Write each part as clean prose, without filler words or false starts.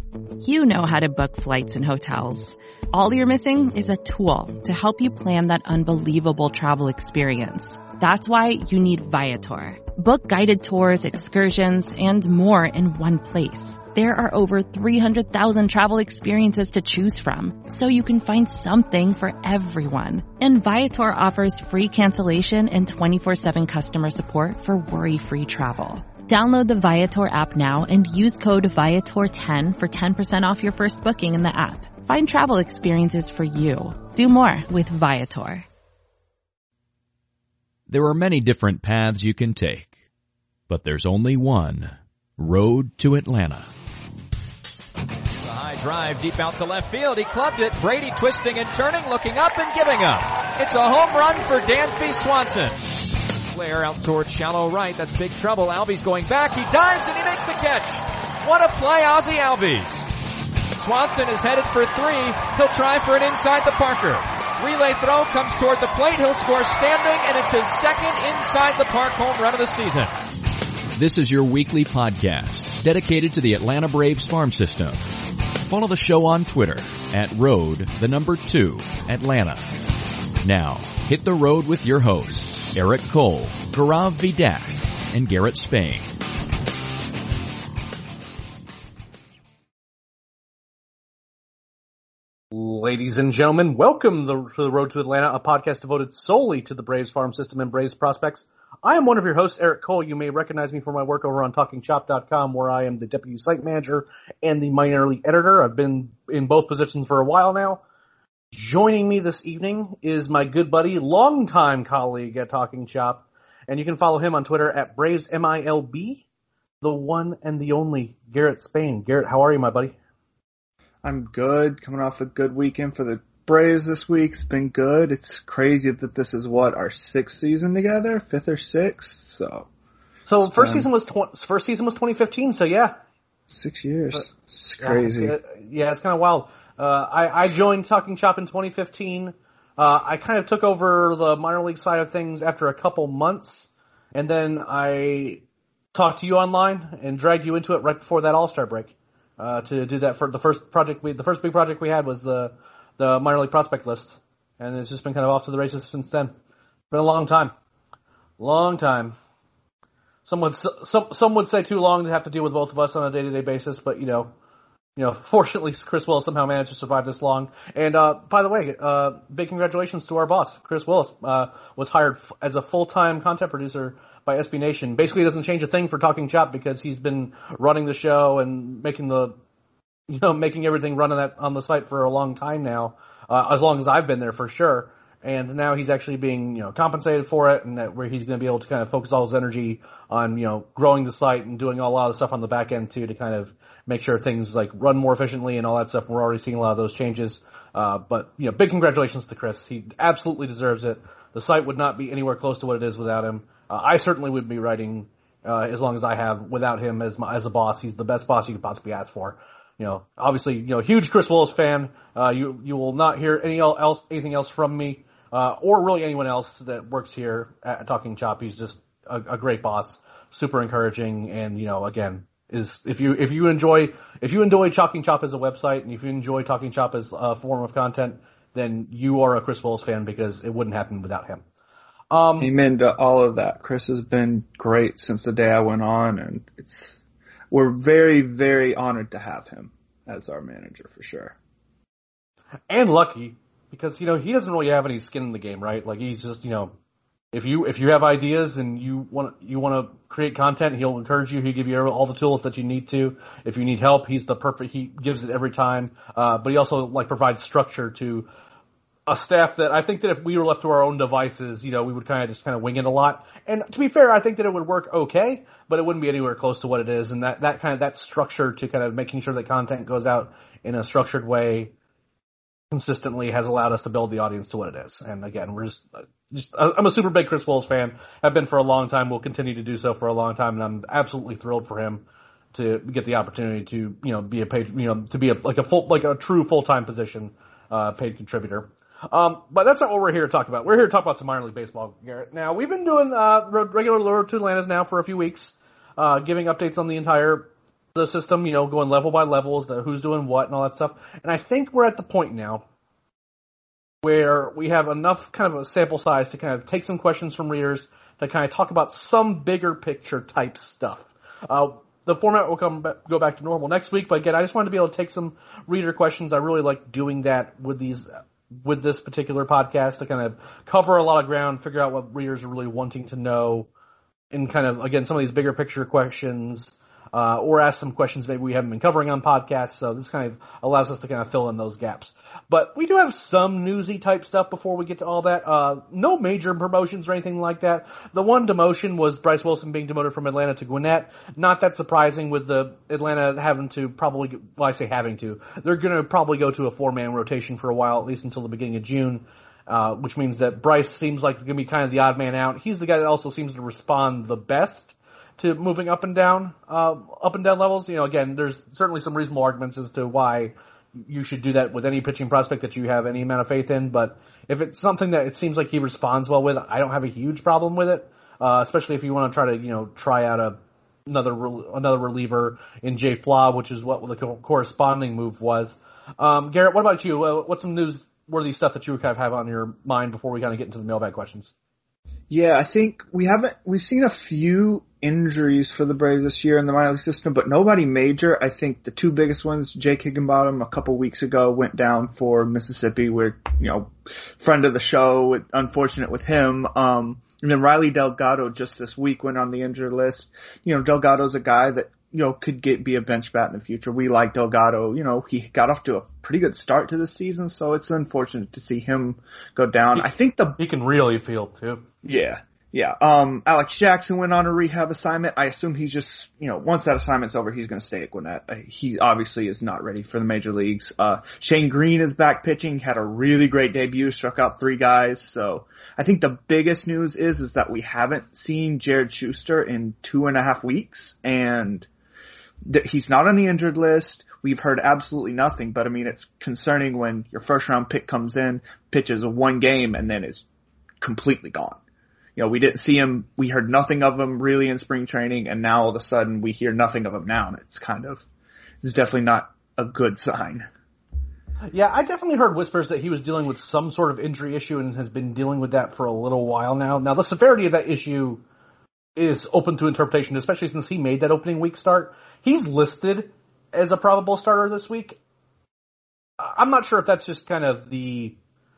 You know how to book flights and hotels. All you're missing is a tool to help you plan that unbelievable travel experience. That's why you need Viator. Book guided tours, excursions, and more in one place. There are over 300,000 travel experiences to choose from, so you can find something for everyone. And Viator offers free cancellation and 24/7 customer support for worry-free travel. Download the Viator app now and use code Viator10 for 10% off your first booking in the app. Find travel experiences for you. Do more with Viator. There are many different paths you can take, but there's only one road to Atlanta. The high drive deep out to left field. He clubbed it. Brady twisting and turning, looking up and giving up. It's a home run for Dansby Swanson. Flare out towards shallow right. That's big trouble. Albies going back. He dives and he makes the catch. What a play, Ozzie Albies. Swanson is headed for three. He'll try for an inside the Parker. Relay throw comes toward the plate. He'll score standing, and it's his second inside the park home run of the season. This is your weekly podcast dedicated to the Atlanta Braves farm system. Follow the show on Twitter at road2Atlanta. Now, hit the road with your hosts, Eric Cole, Gaurav Vidak, and Garrett Spain. Ladies and gentlemen, welcome to the Road to Atlanta, a podcast devoted solely to the Braves farm system and Braves prospects. I am one of your hosts, Eric Cole. You may recognize me for my work over on TalkingChop.com, where I am the deputy site manager and the minor league editor. I've been in both positions for a while now. Joining me this evening is my good buddy, longtime colleague at Talking Chop, and you can follow him on Twitter at BravesMILB, the one and the only Garrett Spain. Garrett, how are you, my buddy? I'm good. Coming off a good weekend for the Braves this week. It's been good. It's crazy that this is our sixth season together, fifth or sixth. So first season was 2015. So yeah, 6 years. It's crazy. Yeah, it's kind of wild. I joined Talking Chop in 2015. I kind of took over the minor league side of things after a couple months, and then I talked to you online and dragged you into it right before that All-Star break. To do that for the first big project we had was the minor league prospect list, and it's just been kind of off to the races since then. Been a long time. Some would say too long to have to deal with both of us on a day-to-day basis, but fortunately Chris Willis somehow managed to survive this long. And by the way, big congratulations to our boss, Chris Willis, was hired as a full-time content producer by SB Nation. Basically, it doesn't change a thing for Talking Chop because he's been running the show and making everything run on the site for a long time now, as long as I've been there for sure. And now he's actually being, compensated for it, and where he's going to be able to kind of focus all his energy on, growing the site and doing a lot of stuff on the back end too to kind of make sure things like run more efficiently and all that stuff. We're already seeing a lot of those changes. But big congratulations to Chris. He absolutely deserves it. The site would not be anywhere close to what it is without him. I certainly wouldn't be writing as long as I have without him as a boss. He's the best boss you could possibly ask for. Obviously, huge Chris Willis fan. You will not hear anything else from me or really anyone else that works here at Talking Chop. He's just a great boss, super encouraging, and again, if you enjoy Talking Chop as a website, and if you enjoy Talking Chop as a form of content, then you are a Chris Willis fan because it wouldn't happen without him. Amen to all of that. Chris has been great since the day I went on, and we're very, very honored to have him as our manager for sure. And lucky, because he doesn't really have any skin in the game, right? Like he's just if you have ideas and you want to create content, he'll encourage you. He'll give you all the tools that you need to. If you need help, he gives it every time. But he also provides structure to a staff that I think that if we were left to our own devices, we would kind of wing it a lot. And to be fair, I think that it would work okay, but it wouldn't be anywhere close to what it is. And that structure to kind of making sure that content goes out in a structured way consistently has allowed us to build the audience to what it is. And again, we're I'm a super big Chris Willis fan. I've been for a long time. We'll continue to do so for a long time. And I'm absolutely thrilled for him to get the opportunity to, be a paid, to be a true full-time position, paid contributor. But that's not what we're here to talk about. We're here to talk about some minor league baseball, Garrett. Now, we've been doing regular Road to Atlanta's now for a few weeks, giving updates on the entire the system, going level by level as to who's doing what and all that stuff. And I think we're at the point now where we have enough kind of a sample size to kind of take some questions from readers to kind of talk about some bigger picture type stuff. The format will go back to normal next week, but again, I just wanted to be able to take some reader questions. I really like doing that with this particular podcast to kind of cover a lot of ground, figure out what readers are really wanting to know, and kind of, again, some of these bigger picture questions, or ask some questions maybe we haven't been covering on podcasts, so this kind of allows us to kind of fill in those gaps. But we do have some newsy type stuff before we get to all that. No major promotions or anything like that. The one demotion was Bryce Wilson being demoted from Atlanta to Gwinnett. Not that surprising with the Atlanta having to probably, well, I say having to, they're going to probably go to a 4-man rotation for a while, at least until the beginning of June. Which means that Bryce seems like going to be kind of the odd man out. He's the guy that also seems to respond the best to moving up and down levels. Again, there's certainly some reasonable arguments as to why you should do that with any pitching prospect that you have any amount of faith in. But if it's something that it seems like he responds well with, I don't have a huge problem with it. Especially if you want to try to, try out another reliever in Jay Flaw, which is what the corresponding move was. Garrett, what about you? What's some newsworthy stuff that you would kind of have on your mind before we kind of get into the mailbag questions? Yeah, I think we've seen a few injuries for the Braves this year in the minor league system, but nobody major. I think the two biggest ones, Jake Higginbottom a couple weeks ago went down for Mississippi, where, friend of the show, unfortunate with him. And then Riley Delgado just this week went on the injured list. Delgado's a guy that, could be a bench bat in the future. We like Delgado. He got off to a pretty good start to the season, so it's unfortunate to see him go down. I think he can really field too. Yeah. Alex Jackson went on a rehab assignment. I assume he's just, once that assignment's over, he's going to stay at Gwinnett. He obviously is not ready for the major leagues. Shane Green is back pitching, had a really great debut, struck out 3 guys. So I think the biggest news is that we haven't seen Jared Schuster in 2.5 weeks, and he's not on the injured list. We've heard absolutely nothing, but it's concerning when your first round pick comes in, pitches 1 game, and then is completely gone. We didn't see him, we heard nothing of him really in spring training, and now all of a sudden we hear nothing of him now, and it's definitely not a good sign. Yeah, I definitely heard whispers that he was dealing with some sort of injury issue and has been dealing with that for a little while now. Now, the severity of that issue is open to interpretation, especially since he made that opening week start. He's listed as a probable starter this week. I'm not sure if that's just kind of the,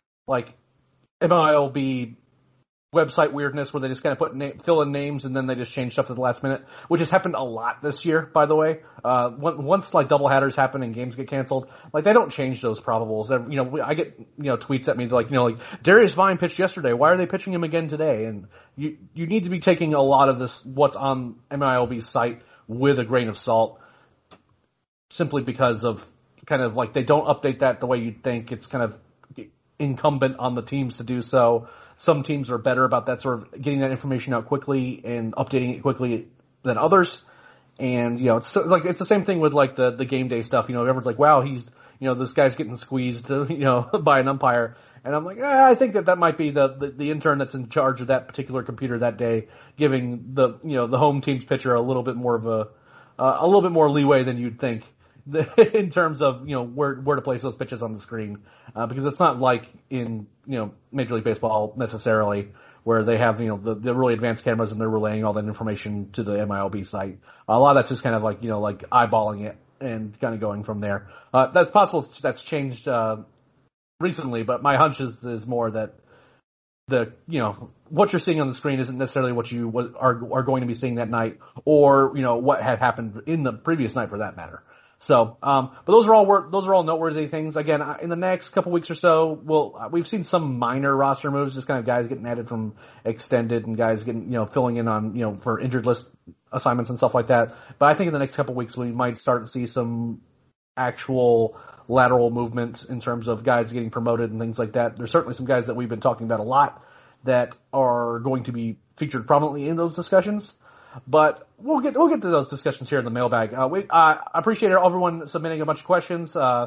MILB website weirdness where they just kind of fill in names and then they just change stuff at the last minute, which has happened a lot this year, by the way. Once doubleheaders happen and games get canceled, they don't change those probables. I get, tweets at me Darius Vine pitched yesterday. Why are they pitching him again today? And you need to be taking a lot of this, what's on MILB's site, with a grain of salt, simply because of kind of they don't update that the way you'd think. It's kind of incumbent on the teams to do so. Some teams are better about that sort of getting that information out quickly and updating it quickly than others. And, it's the same thing with the game day stuff. Everyone's like, wow, he's, this guy's getting squeezed, by an umpire. And I'm like, I think that might be the intern that's in charge of that particular computer that day, giving the home team's pitcher a little bit more leeway than you'd think in terms of, where to place those pitches on the screen. Because it's not like in, Major League Baseball necessarily, where they have, the really advanced cameras and they're relaying all that information to the MILB site. A lot of that's just kind of eyeballing it and kind of going from there. That's possible that's changed, recently, but my hunch is more that what you're seeing on the screen isn't necessarily what you are going to be seeing that night, or, what had happened in the previous night for that matter. So, but those are all noteworthy things. Again, in the next couple weeks or so, we've seen some minor roster moves, just kind of guys getting added from extended and guys getting, filling in on, for injured list assignments and stuff like that. But I think in the next couple weeks we might start to see some actual lateral movement in terms of guys getting promoted and things like that. There's certainly some guys that we've been talking about a lot that are going to be featured prominently in those discussions. But we'll get to those discussions here in the mailbag. I appreciate everyone submitting a bunch of questions.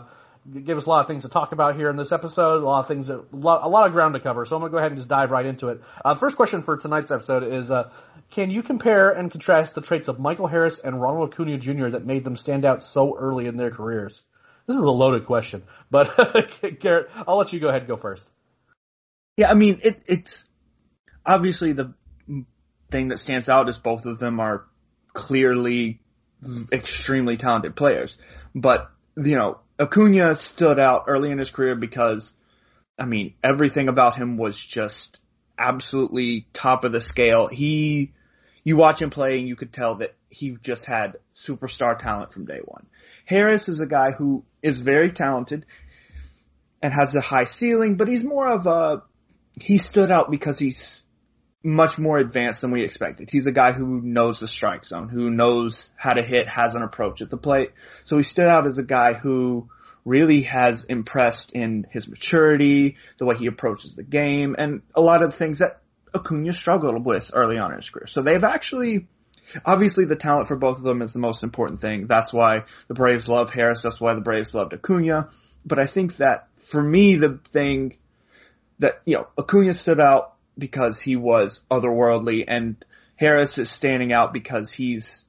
gave us a lot of things to talk about here in this episode, a lot of ground to cover. So I'm going to go ahead and just dive right into it. First question for tonight's episode is, can you compare and contrast the traits of Michael Harris and Ronald Acuna Jr. that made them stand out so early in their careers? This is a loaded question, but Garrett, I'll let you go ahead and go first. Yeah, I mean, it's obviously the thing that stands out is both of them are clearly extremely talented players. But, Acuna stood out early in his career because, I mean, everything about him was just absolutely top of the scale. You watch him play and you could tell that he just had superstar talent from day one. Harris is a guy who is very talented and has a high ceiling, but he's more of he stood out because he's much more advanced than we expected. He's a guy who knows the strike zone, who knows how to hit, has an approach at the plate. So he stood out as a guy who really has impressed in his maturity, the way he approaches the game, and a lot of the things that Acuna struggled with early on in his career. So they've actually, obviously the talent for both of them is the most important thing. That's why the Braves love Harris. That's why the Braves loved Acuna. But I think that for me, the thing that, Acuna stood out because he was otherworldly, and Harris is standing out because he is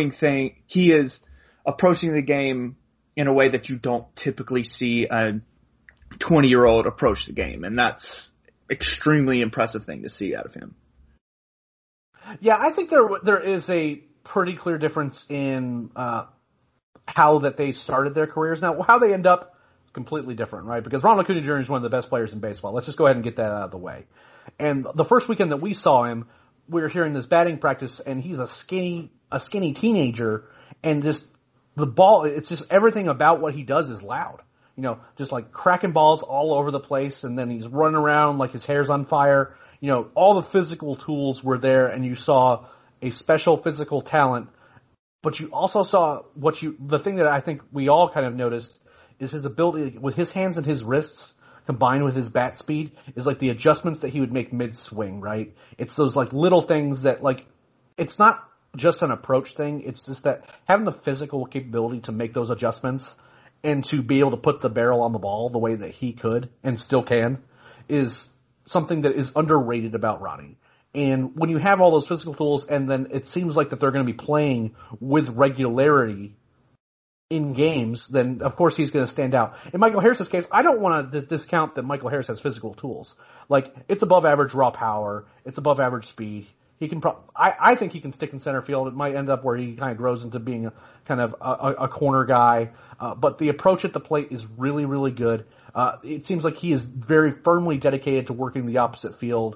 approaching the game in a way that you don't typically see a 20-year-old approach the game, and that's extremely impressive thing to see out of him. Yeah, I think there is a pretty clear difference in how that they started their careers. Now, how they end up, completely different, right? Because Ronald Acuna Jr. is one of the best players in baseball. Let's just go ahead and get that out of the way. And the first weekend that we saw him, we were hearing this batting practice, and he's a skinny teenager, and just the ball, it's just everything about what he does is loud. Just like cracking balls all over the place, and then he's running around like his hair's on fire. All the physical tools were there, and you saw a special physical talent, but you also saw the thing that I think we all kind of noticed is his ability with his hands and his wrists combined with his bat speed is like the adjustments that he would make mid-swing, right? It's those like little things that it's not just an approach thing. It's just that having the physical capability to make those adjustments and to be able to put the barrel on the ball the way that he could and still can is something that is underrated about Ronnie. And when you have all those physical tools and then it seems like that they're going to be playing with regularity in games, then of course he's going to stand out. In Michael Harris's case, I don't want to discount that Michael Harris has physical tools. Like, it's above average raw power, it's above average speed. He can I think he can stick in center field. It might end up where he kind of grows into being a corner guy. But the approach at the plate is really, really good. It seems like he is very firmly dedicated to working the opposite field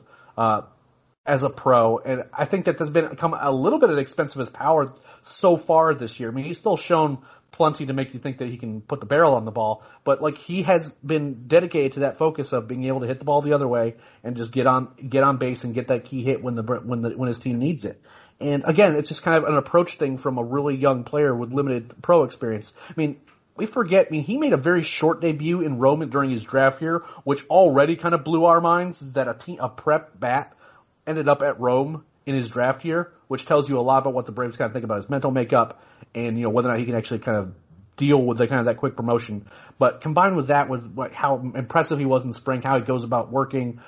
as a pro. And I think that has become a little bit at the expense of his power so far this year. I mean, he's still shown plenty to make you think that he can put the barrel on the ball, but he has been dedicated to that focus of being able to hit the ball the other way and just get on base and get that key hit when his team needs it. And again, it's just kind of an approach thing from a really young player with limited pro experience. I mean, we forget, he made a very short debut in Rome during his draft year, which already kind of blew our minds, is that a prep bat ended up at Rome in his draft year, which tells you a lot about what the Braves kind of think about his mental makeup and, whether or not he can actually kind of deal with that quick promotion. But combined with that, with how impressive he was in spring, how he goes about working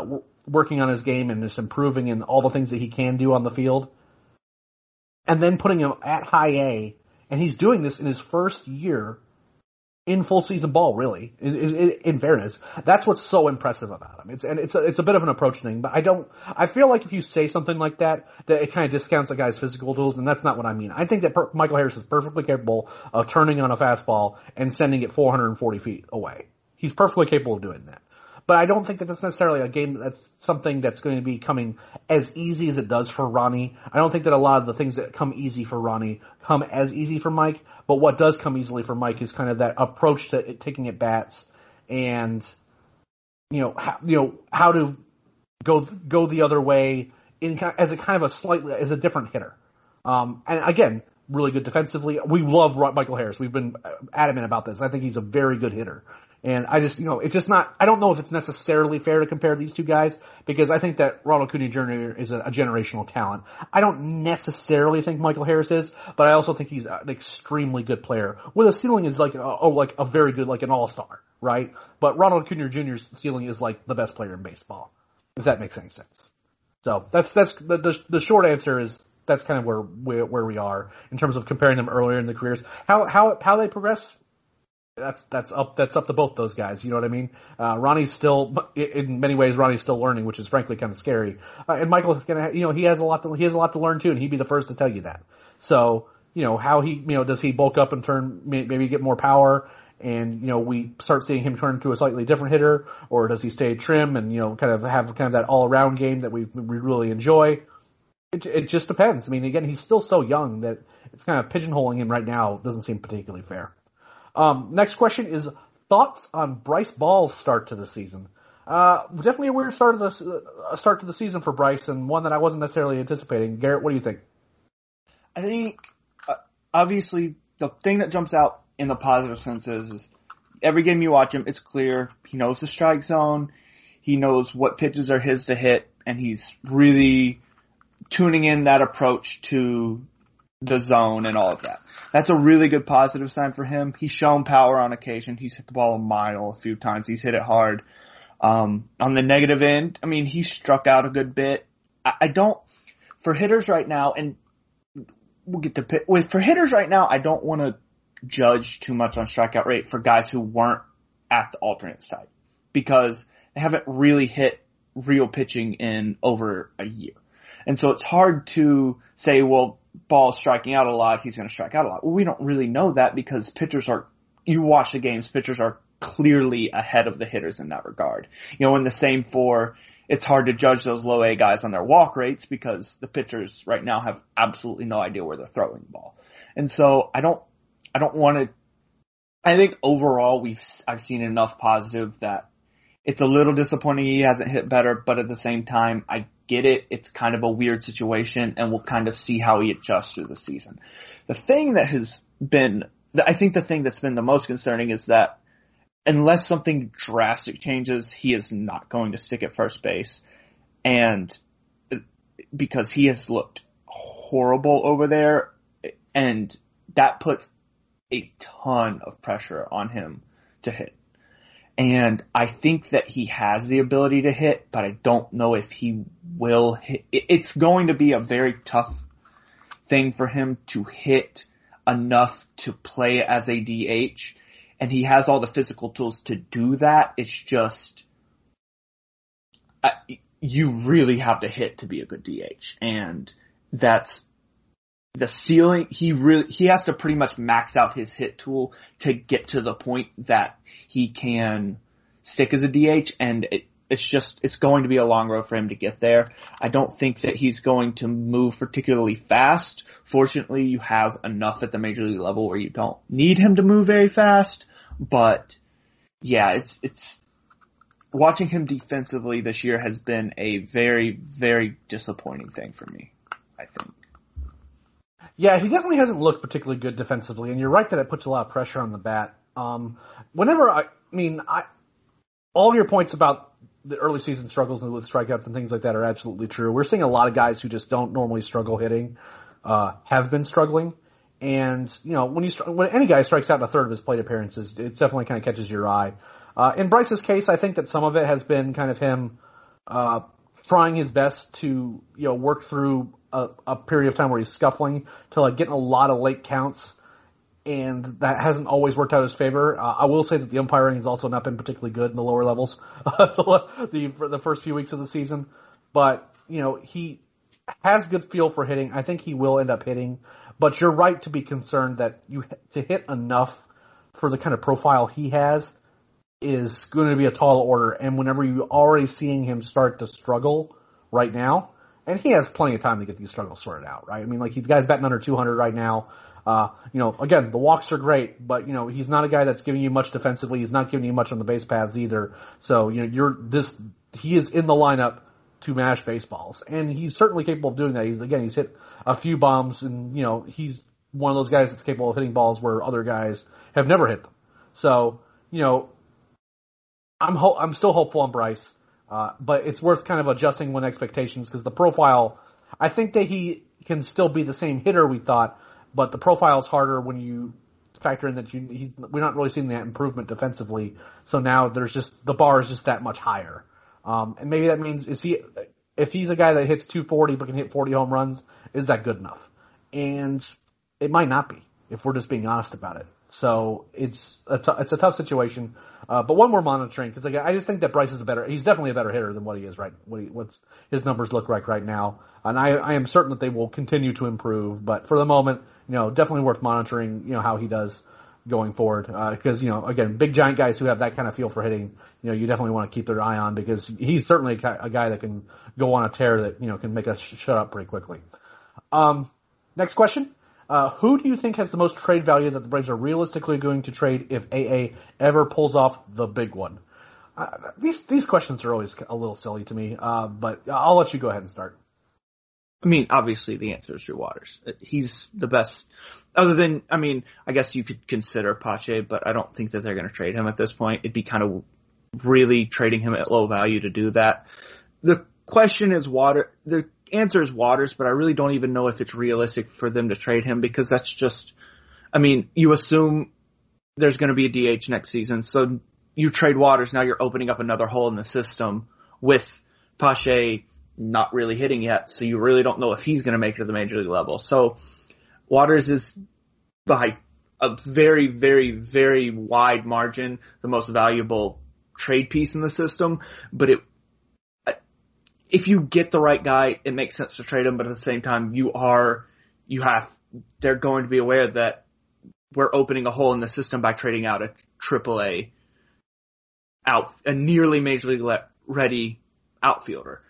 on his game and just improving and all the things that he can do on the field, and then putting him at high A, and he's doing this in his first year in full season ball, really, in fairness. That's what's so impressive about him. It's a bit of an approach thing, but I feel like if you say something like that it kind of discounts a guy's physical tools, and that's not what I mean. I think that Michael Harris is perfectly capable of turning on a fastball and sending it 440 feet away. He's perfectly capable of doing that. But I don't think that that's necessarily a game that's something that's going to be coming as easy as it does for Ronnie. I don't think that a lot of the things that come easy for Ronnie come as easy for Mike. But what does come easily for Mike is kind of that approach to taking at bats and, how to go the other way as a different hitter. And again, really good defensively. We love Michael Harris. We've been adamant about this. I think he's a very good hitter. And I just, it's just not, I don't know if it's necessarily fair to compare these two guys because I think that Ronald Acuna Jr. is a generational talent. I don't necessarily think Michael Harris is, but I also think he's an extremely good player with a ceiling is like a very good, like an all-star, right? But Ronald Acuna Jr.'s ceiling is like the best player in baseball, if that makes any sense. So that's the short answer is that's kind of where we are in terms of comparing them earlier in their careers. How they progress, that's up to both those guys. You know what I mean? Ronnie's still, in many ways, Ronnie's still learning, which is frankly kind of scary. And Michael's gonna, he has a lot to learn too, and he'd be the first to tell you that. So, how he, does he bulk up and turn, maybe get more power, and we start seeing him turn into a slightly different hitter, or does he stay trim and kind of have that all around game that we really enjoy? It just depends. I mean, again, he's still so young that it's kind of pigeonholing him right now doesn't seem particularly fair. Next question is thoughts on Bryce Ball's start to the season. Definitely a weird start to the season for Bryce, and one that I wasn't necessarily anticipating. Garrett, what do you think? I think obviously the thing that jumps out in the positive sense is every game you watch him, it's clear he knows the strike zone, he knows what pitches are his to hit, and he's really tuning in that approach to the zone and all of that. That's a really good positive sign for him. He's shown power on occasion. He's hit the ball a mile a few times. He's hit it hard. On the negative end, I mean, he struck out a good bit. For hitters right now, and we'll get to for hitters right now, I don't want to judge too much on strikeout rate for guys who weren't at the alternate site because they haven't really hit real pitching in over a year. And so it's hard to say, well, Ball's striking out a lot, he's going to strike out a lot. Well, we don't really know that because you watch the games, pitchers are clearly ahead of the hitters in that regard. And the same it's hard to judge those low A guys on their walk rates because the pitchers right now have absolutely no idea where they're throwing the ball. And so I don't want to, I think overall I've seen enough positive that it's a little disappointing he hasn't hit better, but at the same time, I get it. It's kind of a weird situation, and we'll kind of see how he adjusts through the season. The thing that has been, I think the thing that's been the most concerning is that unless something drastic changes, he is not going to stick at first base. And because he has looked horrible over there, and that puts a ton of pressure on him to hit. And I think that he has the ability to hit, but I don't know if he will hit. It's going to be a very tough thing for him to hit enough to play as a DH. And he has all the physical tools to do that. It's just, you really have to hit to be a good DH. And that's the ceiling. He has to pretty much max out his hit tool to get to the point that he can stick as a DH, and it's going to be a long road for him to get there. I don't think that he's going to move particularly fast. Fortunately, you have enough at the major league level where you don't need him to move very fast, but yeah, it's watching him defensively this year has been a very, very disappointing thing for me, I think. Yeah, he definitely hasn't looked particularly good defensively, and you're right that it puts a lot of pressure on the bat. All your points about the early season struggles with strikeouts and things like that are absolutely true. We're seeing a lot of guys who just don't normally struggle hitting, have been struggling. And, when any guy strikes out in a third of his plate appearances, it definitely kind of catches your eye. In Bryce's case, I think that some of it has been kind of him, trying his best to, work through a period of time where he's scuffling to getting a lot of late counts. And that hasn't always worked out in his favor. I will say that the umpiring has also not been particularly good in the lower levels the first few weeks of the season. But, he has good feel for hitting. I think he will end up hitting. But you're right to be concerned that to hit enough for the kind of profile he has is going to be a tall order. And whenever you're already seeing him start to struggle right now, and he has plenty of time to get these struggles sorted out, right? I mean, the guy's batting under 200 right now. Again, the walks are great, but, he's not a guy that's giving you much defensively. He's not giving you much on the base paths either. So, he is in the lineup to mash baseballs. And he's certainly capable of doing that. He's hit a few bombs and, he's one of those guys that's capable of hitting balls where other guys have never hit them. So, I'm still hopeful on Bryce, but it's worth kind of adjusting one expectations because the profile, I think that he can still be the same hitter we thought, but the profile is harder when you factor in that we're not really seeing that improvement defensively. So now the bar is just that much higher. And maybe that means if he's a guy that hits 240 but can hit 40 home runs, is that good enough? And it might not be if we're just being honest about it. So it's a tough situation. But one more monitoring because I just think that Bryce is he's definitely a better hitter than what he is what's his numbers look like right now. And I am certain that they will continue to improve. But for the moment, definitely worth monitoring, how he does going forward. Because, again, big giant guys who have that kind of feel for hitting, you definitely want to keep their eye on because he's certainly a guy that can go on a tear that, can make us shut up pretty quickly. Next question. Who do you think has the most trade value that the Braves are realistically going to trade if AA ever pulls off the big one? These questions are always a little silly to me, but I'll let you go ahead and start. I mean, obviously the answer is Drew Waters. He's the best. Other than, I guess you could consider Pache, but I don't think that they're going to trade him at this point. It'd be kind of really trading him at low value to do that. The question is the answer is Waters, but I really don't even know if it's realistic for them to trade him because that's just, you assume there's going to be a DH next season. So you trade Waters, now you're opening up another hole in the system with Pache not really hitting yet. So you really don't know if he's going to make it to the major league level. So Waters is by a very, very, very wide margin the most valuable trade piece in the system, but if you get the right guy, it makes sense to trade him, but at the same time, they're going to be aware that we're opening a hole in the system by trading out a AAA a nearly major league ready outfielder,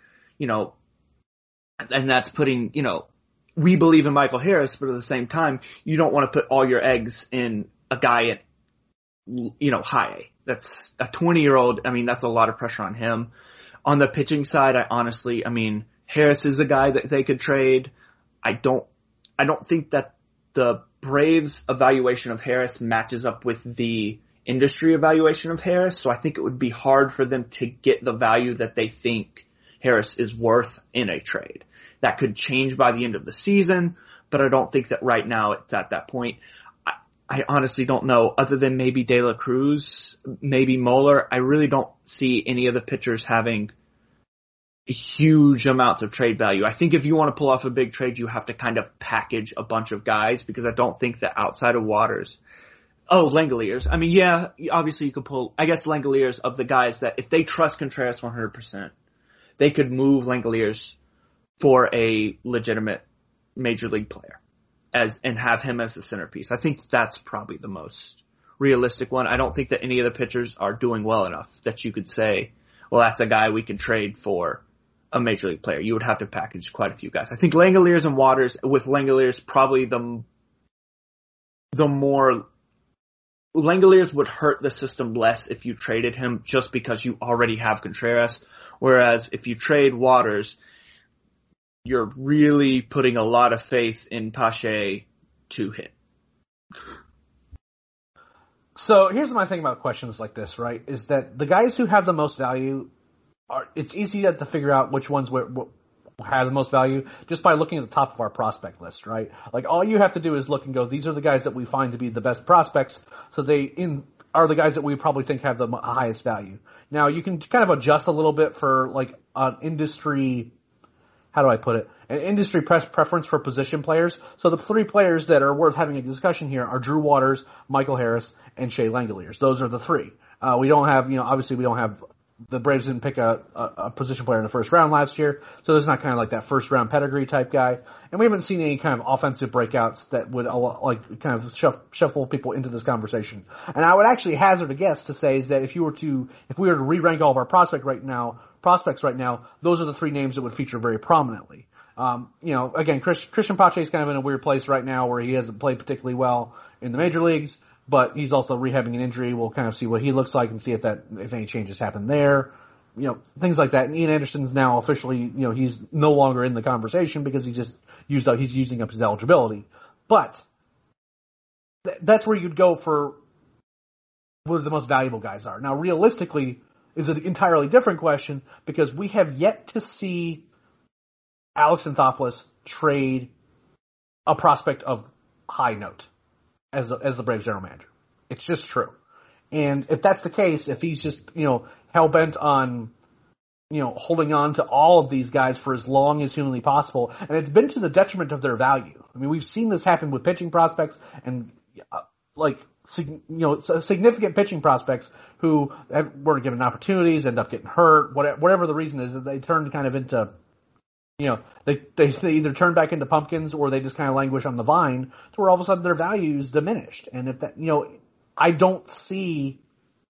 and that's putting, we believe in Michael Harris, but at the same time, you don't want to put all your eggs in a guy at, high A. That's a 20-year-old. That's a lot of pressure on him. On the pitching side, Harris is a guy that they could trade. I don't think that the Braves evaluation of Harris matches up with the industry evaluation of Harris, so I think it would be hard for them to get the value that they think Harris is worth in a trade. That could change by the end of the season, but I don't think that right now it's at that point. I honestly don't know, other than maybe De La Cruz, maybe Moeller. I really don't see any of the pitchers having huge amounts of trade value. I think if you want to pull off a big trade, you have to kind of package a bunch of guys because I don't think that outside of Waters. Oh, Langeliers. Obviously you could pull, I guess, Langeliers of the guys that if they trust Contreras 100%, they could move Langeliers for a legitimate major league player and have him as the centerpiece. I think that's probably the most realistic one. I don't think that any of the pitchers are doing well enough that you could say, well, that's a guy we can trade for a major league player. You would have to package quite a few guys. I think Langeliers and Waters, with Langeliers probably the more Langeliers would hurt the system less if you traded him just because you already have Contreras. Whereas if you trade Waters, you're really putting a lot of faith in Pache to hit. So here's my thing about questions like this, right? Is that the guys who have the most value it's easy to figure out which ones have the most value just by looking at the top of our prospect list, right? Like all you have to do is look and go, these are the guys that we find to be the best prospects. So they are the guys that we probably think have the highest value. Now you can kind of adjust a little bit for like an industry, how do I put it? An industry preference for position players. So the three players that are worth having a discussion here are Drew Waters, Michael Harris, and Shea Langeliers. Those are the three. We don't have, obviously we don't have, the Braves didn't pick a position player in the first round last year, so there's not kind of like that first round pedigree type guy. And we haven't seen any kind of offensive breakouts that would like kind of shuffle people into this conversation. And I would actually hazard a guess to say is that if we were to re-rank all of our prospects right now, those are the three names that would feature very prominently. Again, Christian Pache is kind of in a weird place right now where he hasn't played particularly well in the major leagues, but he's also rehabbing an injury. We'll kind of see what he looks like and see if any changes happen there. Things like that. And Ian Anderson's now officially, he's no longer in the conversation because he's using up his eligibility. But that's where you'd go for where the most valuable guys are. Now, realistically, is an entirely different question because we have yet to see Alex Anthopoulos trade a prospect of high note as the Braves general manager. It's just true. And if that's the case, if he's just, hell-bent on, holding on to all of these guys for as long as humanly possible, and it's been to the detriment of their value. I mean, we've seen this happen with pitching prospects and, significant pitching prospects who weren't given opportunities, end up getting hurt, whatever the reason is, that they turn kind of into, they either turn back into pumpkins or they just kind of languish on the vine to where all of a sudden their value is diminished. And if that, I don't see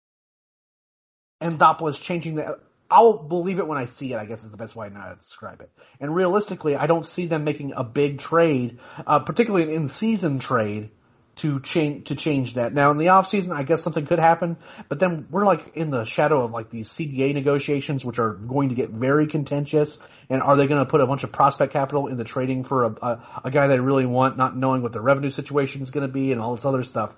Anthopoulos changing that. I'll believe it when I see it, I guess is the best way to describe it. And realistically, I don't see them making a big trade, particularly an in-season trade, to change that. Now, in the off-season, I guess something could happen, but then we're in the shadow of these CBA negotiations, which are going to get very contentious. And are they going to put a bunch of prospect capital into trading for a guy they really want, not knowing what the revenue situation is going to be and all this other stuff?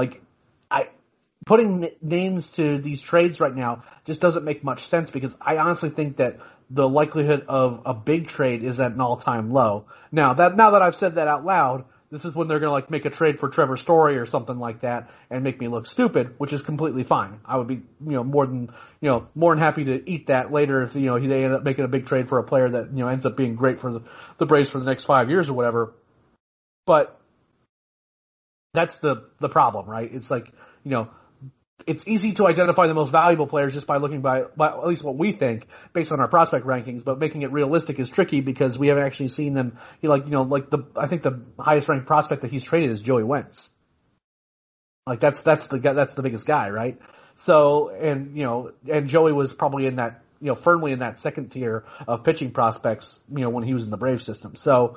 Putting names to these trades right now just doesn't make much sense because I honestly think that the likelihood of a big trade is at an all-time low. Now that I've said that out loud, this is when they're going to make a trade for Trevor Story or something like that and make me look stupid, which is completely fine. I would be, more than happy to eat that later if, they end up making a big trade for a player that, ends up being great for the Braves for the next 5 years or whatever. But that's the problem, right? It's it's easy to identify the most valuable players just by looking by at least what we think based on our prospect rankings, but making it realistic is tricky because we haven't actually seen them. I think the highest ranked prospect that he's traded is Joey Wentz. That's the biggest guy, right? So, and Joey was probably in that, firmly in that second tier of pitching prospects, when he was in the Braves system. So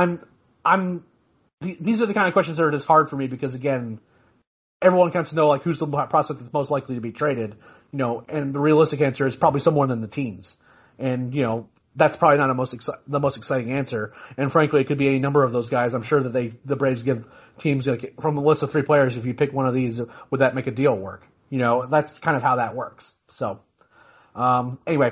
these are the kind of questions that are just hard for me because again, everyone wants to know who's the prospect that's most likely to be traded, and the realistic answer is probably someone in the teens. And, that's probably not the most exciting answer. And frankly, it could be any number of those guys. I'm sure that the Braves give teams from the list of 3 players, if you pick one of these, would that make a deal work? That's kind of how that works. So, anyway.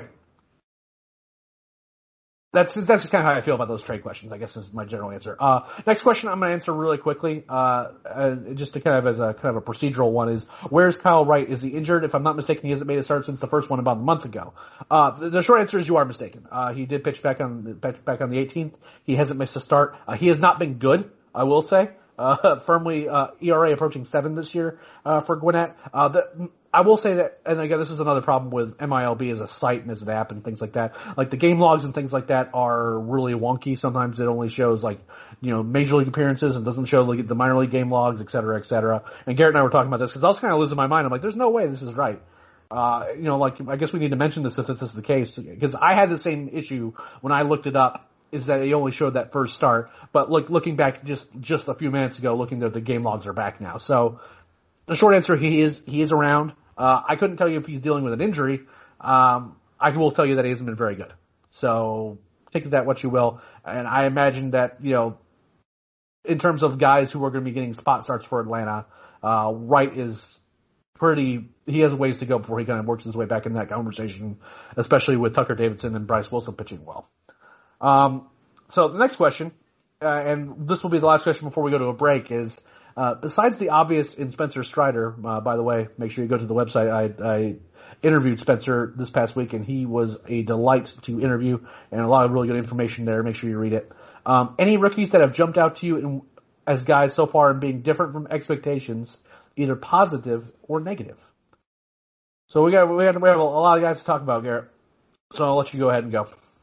That's kind of how I feel about those trade questions, I guess is my general answer. Next question I'm going to answer really quickly, just to kind of as a procedural one is, where's Kyle Wright? Is he injured? If I'm not mistaken, he hasn't made a start since the first one about a month ago. The short answer is you are mistaken. He did pitch back on the 18th. He hasn't missed a start. He has not been good, I will say. Firmly, ERA approaching 7 this year, for Gwinnett. I will say that, and again, this is another problem with MILB as a site and as an app and things like that. The game logs and things like that are really wonky. Sometimes it only shows major league appearances and doesn't show the minor league game logs, et cetera, et cetera. And Garrett and I were talking about this because I was kind of losing my mind. I'm like, there's no way this is right. I guess we need to mention this if this is the case because I had the same issue when I looked it up. Is that he only showed that first start, but looking back just a few minutes ago, looking at the game logs are back now. So the short answer, he is around. I couldn't tell you if he's dealing with an injury. I will tell you that he hasn't been very good. So take that what you will. And I imagine that, in terms of guys who are going to be getting spot starts for Atlanta, Wright is he has ways to go before he kind of works his way back in that conversation, especially with Tucker Davidson and Bryce Wilson pitching well. So the next question, and this will be the last question before we go to a break, is, besides the obvious in Spencer Strider, by the way, make sure you go to the website. I interviewed Spencer this past week and he was a delight to interview and a lot of really good information there. Make sure you read it. Any rookies that have jumped out to you as guys so far in being different from expectations, either positive or negative? So we have a lot of guys to talk about, Garrett. So I'll let you go ahead and go.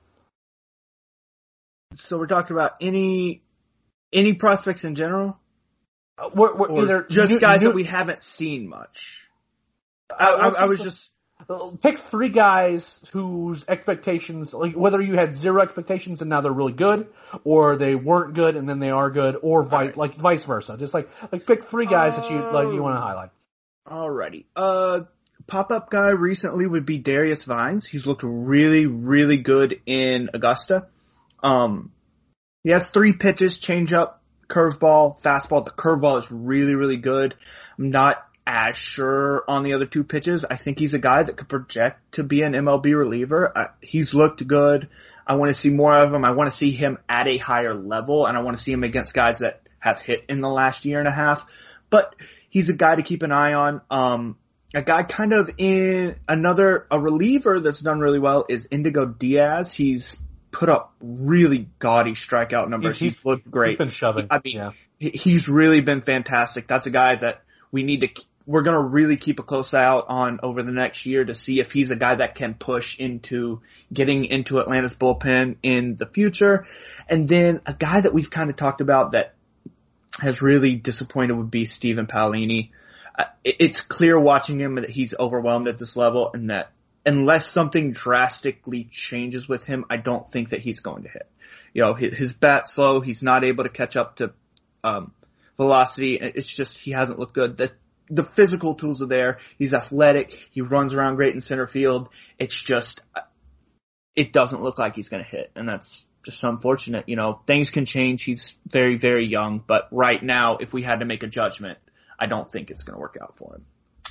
So we're talking about any prospects in general? We're either just guys that we haven't seen much. I was just pick 3 guys whose expectations, whether you had 0 expectations and now they're really good, or they weren't good and then they are good, or vice versa. Just pick 3 guys that you want to highlight. Alrighty. Pop-up guy recently would be Darius Vines. He's looked really, really good in Augusta. He has 3 pitches: changeup, curveball, fastball. The curveball is really, really good. I'm not as sure on the other two pitches. I think he's a guy that could project to be an MLB reliever. He's looked good. I want to see more of him. I want to see him at a higher level, and I want to see him against guys that have hit in the last year and a half. But he's a guy to keep an eye on. A guy kind of in a reliever that's done really well is Indigo Diaz. He's put up really gaudy strikeout numbers. He's looked great. He's been shoving. He's really been fantastic. That's a guy that we're going to really keep a close eye out on over the next year to see if he's a guy that can push into getting into Atlanta's bullpen in the future. And then a guy that we've kind of talked about that has really disappointed would be Steven Paolini. It's clear watching him that he's overwhelmed at this level, and that unless something drastically changes with him, I don't think that he's going to hit. His bat's slow. He's not able to catch up to velocity. It's just he hasn't looked good. The physical tools are there. He's athletic. He runs around great in center field. It's just it doesn't look like he's going to hit, and that's just unfortunate. Things can change. He's very, very young, but right now, if we had to make a judgment, I don't think it's going to work out for him.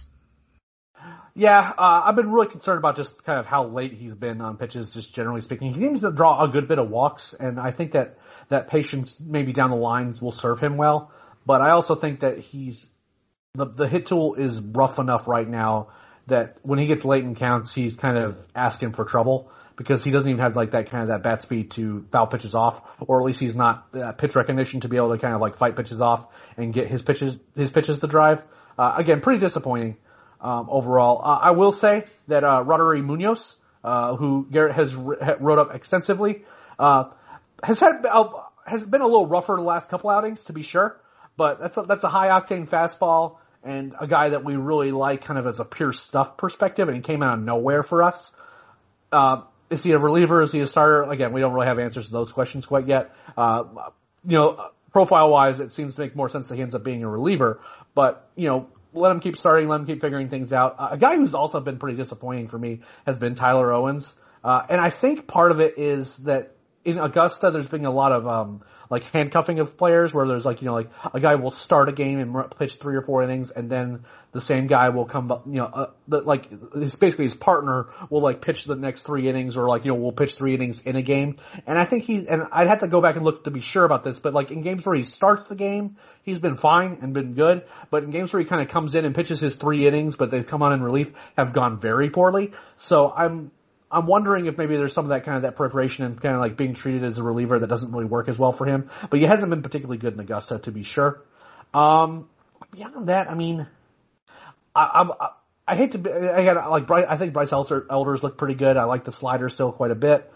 Yeah, I've been really concerned about just kind of how late he's been on pitches, just generally speaking. He seems to draw a good bit of walks, and I think that patience maybe down the lines will serve him well. But I also think that the hit tool is rough enough right now that when he gets late in counts, he's kind of asking for trouble because he doesn't even have like that bat speed to foul pitches off, or at least he's not pitch recognition to be able to kind of like fight pitches off and get his pitches to drive. Again, pretty disappointing overall. I will say that Roddery Munoz, who Garrett has wrote up extensively, has been a little rougher the last couple outings, to be sure. But that's a high octane fastball and a guy that we really like kind of as a pure stuff perspective, and he came out of nowhere for us. Is he a reliever? Is he a starter? Again, we don't really have answers to those questions quite yet. Profile wise, it seems to make more sense that he ends up being a reliever, but let him keep starting, let him keep figuring things out. A guy who's also been pretty disappointing for me has been Tyler Owens. And I think part of it is that in Augusta, there's been a lot of, handcuffing of players where there's a guy will start a game and pitch 3 or 4 innings, and then the same guy will come, basically his partner will pitch the next 3 innings, or will pitch 3 innings in a game. And I think and I'd have to go back and look to be sure about this, but in games where he starts the game, he's been fine and been good. But in games where he kind of comes in and pitches his 3 innings, but they've come on in relief, have gone very poorly. So I'm wondering if maybe there's some of that preparation and kind of being treated as a reliever that doesn't really work as well for him. But he hasn't been particularly good in Augusta, to be sure. Beyond that, I mean, I hate to be, I think Bryce Elders looked pretty good. I like the slider still quite a bit.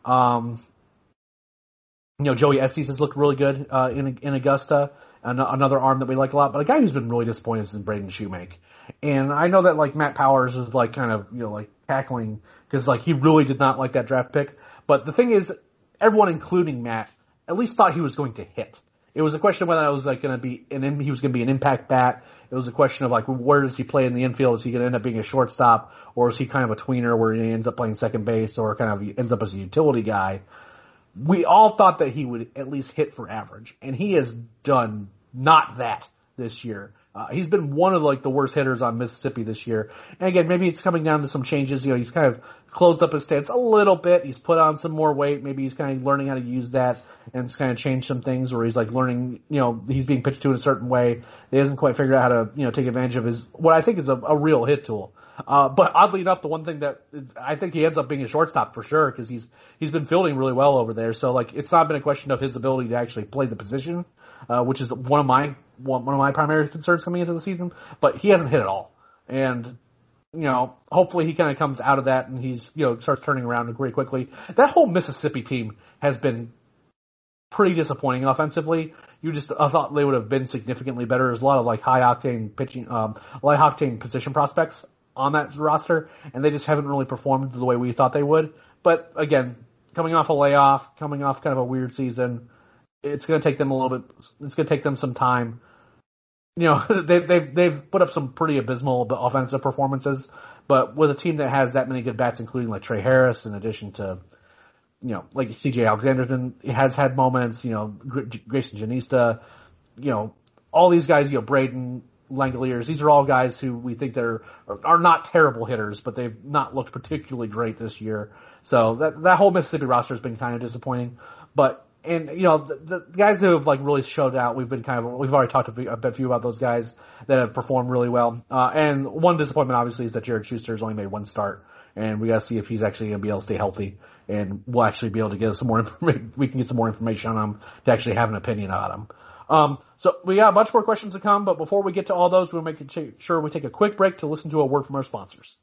Joey Estes has looked really good, in Augusta. Another arm that we like a lot, but a guy who's been really disappointing is Braden Shoemake. And I know that Matt Powers is tackling because he really did not like that draft pick. But the thing is, everyone, including Matt, at least thought he was going to hit. It was a question of whether it was going to be he was going to be an impact bat. It was a question of where does he play in the infield? Is he going to end up being a shortstop, or is he kind of a tweener where he ends up playing second base, or kind of ends up as a utility guy? We all thought that he would at least hit for average, and he has done not that this year. He's been one of the worst hitters on Mississippi this year. And again, maybe it's coming down to some changes. He's kind of closed up his stance a little bit. He's put on some more weight. Maybe he's kind of learning how to use that and kind of change some things where he's learning, he's being pitched to in a certain way. He hasn't quite figured out how to, take advantage of what I think is a real hit tool. But oddly enough, the one thing that I think he ends up being a shortstop for sure, because he's been fielding really well over there. So it's not been a question of his ability to actually play the position, which is one of my primary concerns coming into the season. But he hasn't hit at all, and hopefully he kind of comes out of that and he's starts turning around very quickly. That whole Mississippi team has been pretty disappointing offensively. I thought they would have been significantly better. There's a lot of high octane pitching, high octane position prospects on that roster, and they just haven't really performed the way we thought they would. But again, coming off a layoff, coming off kind of a weird season, it's going to take them a little bit. It's going to take them some time. They've put up some pretty abysmal offensive performances, but with a team that has that many good bats, including Trey Harris, in addition to C.J. Alexander has had moments. Grayson Janista, all these guys. Braden, Langoliers. These are all guys who we think are not terrible hitters, but they've not looked particularly great this year. So that whole Mississippi roster has been kind of disappointing. But, and, you know, the guys who have, like, really showed out, we've already talked a few about those guys that have performed really well. And one disappointment, obviously, is that Jared Schuster's only made one start. And we gotta see if he's actually gonna be able to stay healthy. And we'll actually be able to get some more information. We can get some more information on him to actually have an opinion on him. So we got a bunch more questions to come, but before we get to all those, we'll make sure we take a quick break to listen to a word from our sponsors.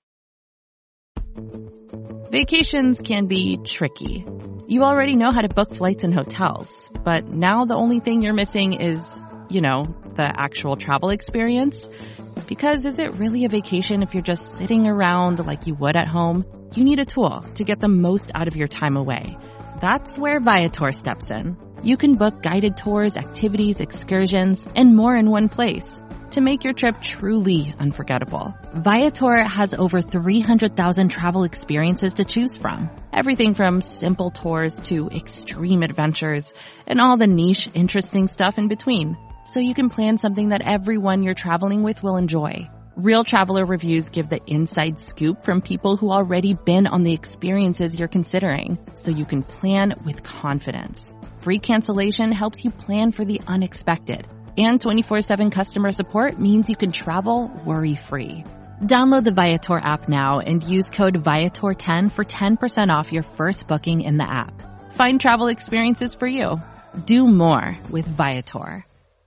Vacations can be tricky. You already know how to book flights and hotels, but now the only thing you're missing is, you know, the actual travel experience. Because is it really a vacation if you're just sitting around like you would at home? You need a tool to get the most out of your time away. That's where Viator steps in. You can book guided tours, activities, excursions, and more in one place to make your trip truly unforgettable. Viator has over 300,000 travel experiences to choose from. Everything from simple tours to extreme adventures and all the niche, interesting stuff in between. So you can plan something that everyone you're traveling with will enjoy. Real traveler reviews give the inside scoop from people who already been on the experiences you're considering, so you can plan with confidence. Free cancellation helps you plan for the unexpected. And 24/7 customer support means you can travel worry-free. Download the Viator app now and use code Viator10 for 10% off your first booking in the app. Find travel experiences for you. Do more with Viator.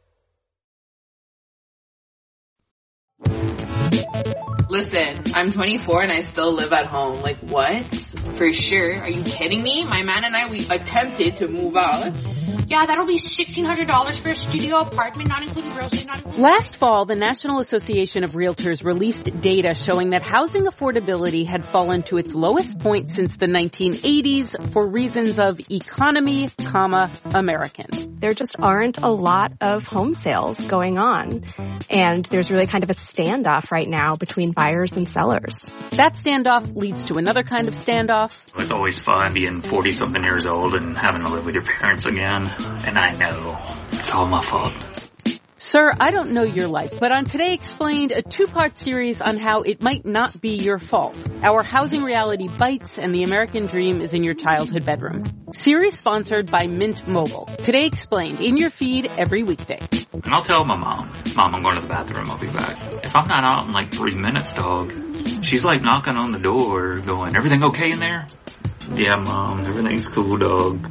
Listen, I'm 24 and I still live at home. Like, what? For sure. Are you kidding me? My man and I, we attempted to move out. Yeah, that'll be $1,600 for a studio apartment, not including groceries, not including... Last fall, the National Association of Realtors released data showing that housing affordability had fallen to its lowest point since the 1980s for reasons of economy, American. There just aren't a lot of home sales going on. And there's really kind of a standoff right now between buyers and sellers. That standoff leads to another kind of standoff. It's always fun being 40-something years old and having to live with your parents again. And I know it's all my fault. Sir, I don't know your life, but on Today Explained, a two-part series on how it might not be your fault. Our housing reality bites and the American dream is in your childhood bedroom. Series sponsored by Mint Mobile. Today Explained, in your feed every weekday. And I'll tell my mom, I'm going to the bathroom, I'll be back. If I'm not out in like 3 minutes, dog, she's like knocking on the door going, everything okay in there? Yeah, Mom, everything's cool, dog.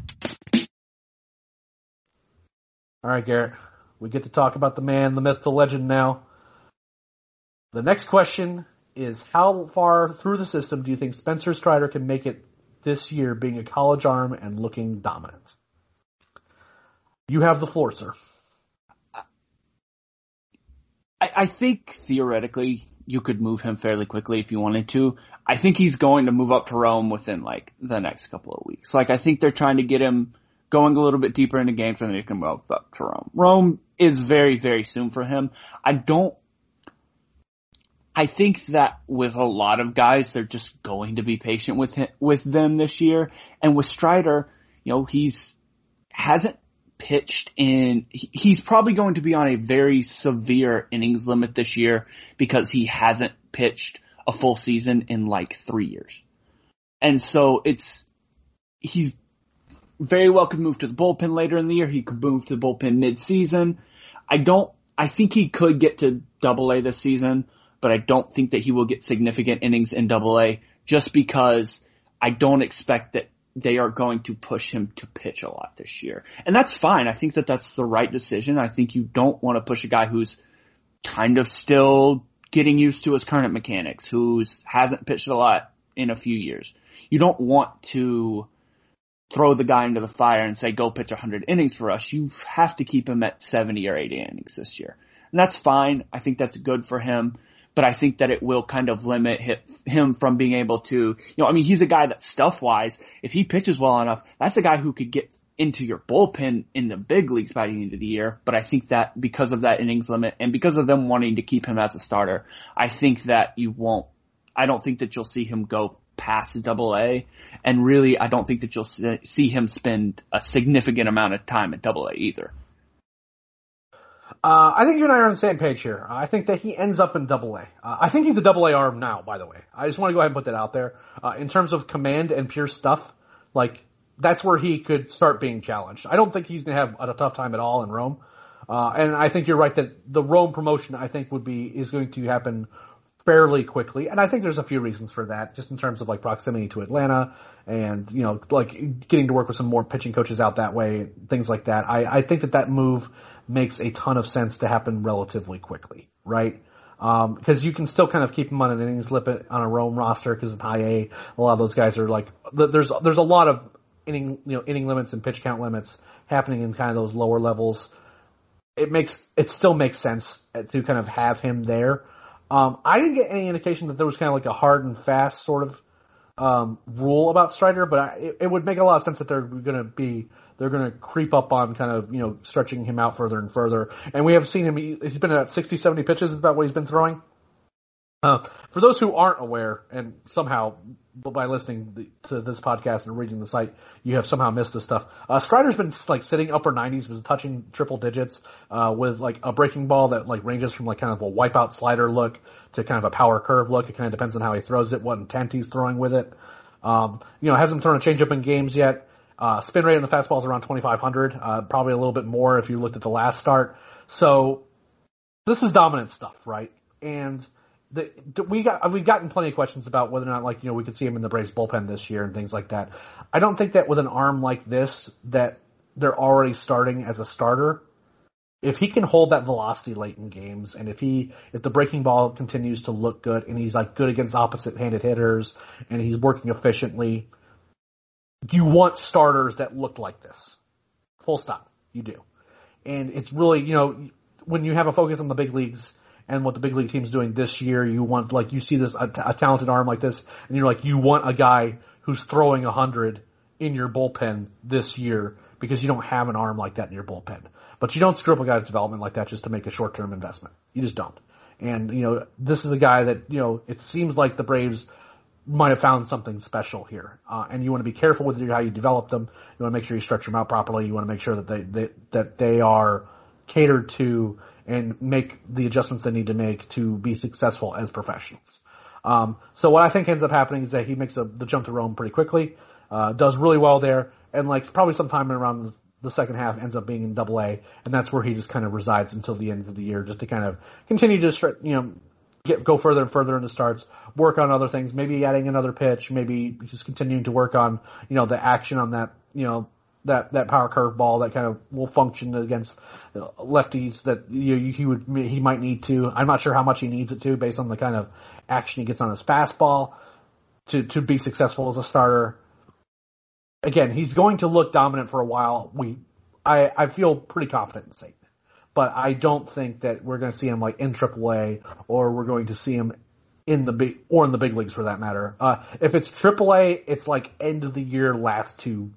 All right, Garrett. We get to talk about the man, the myth, the legend now. The next question is, how far through the system do you think Spencer Strider can make it this year, being a college arm and looking dominant? You have the floor, sir. I think theoretically you could move him fairly quickly if you wanted to. I think he's going to move up to Rome within like the next couple of weeks. Like, I think they're trying to get him going a little bit deeper into games, and then he can move up to Rome. Rome is very, very soon for him. I think that with a lot of guys, they're just going to be patient with them this year. And with Strider, you know, hasn't pitched he's probably going to be on a very severe innings limit this year because he hasn't pitched a full season in like 3 years. And so he's very well could move to the bullpen later in the year. He could move to the bullpen mid-season. I think he could get to Double-A this season, but I don't think that he will get significant innings in Double-A just because I don't expect that they are going to push him to pitch a lot this year. And that's fine. I think that that's the right decision. I think you don't want to push a guy who's kind of still getting used to his current mechanics, who hasn't pitched a lot in a few years. You don't want to throw the guy into the fire and say, go pitch 100 innings for us. You have to keep him at 70 or 80 innings this year. And that's fine. I think that's good for him. But I think that it will kind of limit him from being able to, he's a guy that stuff-wise, if he pitches well enough, that's a guy who could get into your bullpen in the big leagues by the end of the year. But I think that because of that innings limit and because of them wanting to keep him as a starter, I think that I don't think that you'll see him go past Double-A. And really, I don't think that you'll see him spend a significant amount of time at Double-A either. I think you and I are on the same page here. I think that he ends up in Double-A. I think he's a Double-A arm now, by the way. I just want to go ahead and put that out there. In terms of command and pure stuff, like, that's where he could start being challenged. I don't think he's going to have a tough time at all in Rome. And I think you're right that the Rome promotion, I think, is going to happen fairly quickly. And I think there's a few reasons for that, just in terms of, like, proximity to Atlanta and, you know, like, getting to work with some more pitching coaches out that way, things like that. I think that move makes a ton of sense to happen relatively quickly, right? Because you can still kind of keep him on an innings limit on a Rome roster because in high A, a lot of those guys are like, there's a lot of inning limits and pitch count limits happening in kind of those lower levels. It still makes sense to kind of have him there. I didn't get any indication that there was kind of like a hard and fast sort of rule about Strider, but it would make a lot of sense that they're going to creep up on kind of, you know, stretching him out further and further. And we have seen him, he's been at 60, 70 pitches, is about what he's been throwing. For those who aren't aware, and somehow by listening to this podcast and reading the site, you have somehow missed this stuff. Strider's been like sitting upper 90s, was touching triple digits, with like a breaking ball that like ranges from like kind of a wipeout slider look to kind of a power curve look. It kind of depends on how he throws it, what intent he's throwing with it. Hasn't thrown a changeup in games yet. Spin rate on the fastball is around 2,500, probably a little bit more if you looked at the last start. So this is dominant stuff, right? And we've gotten plenty of questions about whether or not, like, you know, we could see him in the Braves bullpen this year and things like that. I don't think that with an arm like this that they're already starting as a starter. If he can hold that velocity late in games, and if the breaking ball continues to look good, and he's like good against opposite-handed hitters, and he's working efficiently, you want starters that look like this. Full stop. You do. And it's really, you know, when you have a focus on the big leagues and what the big league team's doing this year, you want, like, you see this, a talented arm like this, and you're like, you want a guy who's throwing 100 in your bullpen this year because you don't have an arm like that in your bullpen. But you don't screw up a guy's development like that just to make a short-term investment. You just don't. And, you know, this is a guy that, you know, it seems like the Braves might have found something special here. And you want to be careful with how you develop them. You want to make sure you structure them out properly. You want to make sure that they are catered to and make the adjustments they need to make to be successful as professionals. So what I think ends up happening is that he makes the jump to Rome pretty quickly, does really well there, and like probably sometime around the second half ends up being in Double-A, and that's where he just kind of resides until the end of the year, just to kind of continue to, you know, go further and further into starts, work on other things, maybe adding another pitch, maybe just continuing to work on, you know, the action on that, you know, that power curve ball that kind of will function against lefties that he might need to. I'm not sure how much he needs it to based on the kind of action he gets on his fastball to be successful as a starter. Again, he's going to look dominant for a while. I feel pretty confident in saying that. But I don't think that we're going to see him like in AAA, or we're going to see him in the big leagues for that matter. If it's AAA, it's like end of the year, last 2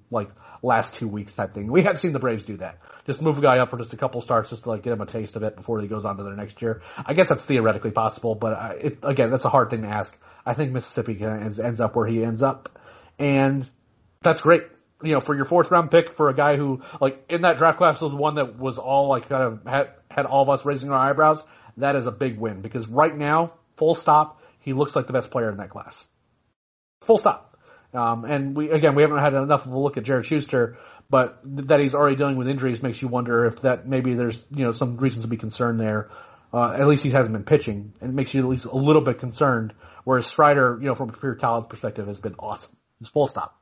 weeks type thing. We have seen the Braves do that. Just move a guy up for just a couple starts just to like get him a taste of it before he goes on to their next year. I guess that's theoretically possible, but again, that's a hard thing to ask. I think Mississippi ends up where he ends up, and that's great. You know, for your 4th round pick, for a guy who, like, in that draft class was one that was all, like, kind of had all of us raising our eyebrows, that is a big win. Because right now, full stop, he looks like the best player in that class. Full stop. And we haven't had enough of a look at Jared Schuster, but that he's already dealing with injuries makes you wonder if that maybe there's, you know, some reasons to be concerned there. At least he hasn't been pitching, and it makes you at least a little bit concerned. Whereas Strider, you know, from a pure talent perspective, has been awesome. It's full stop.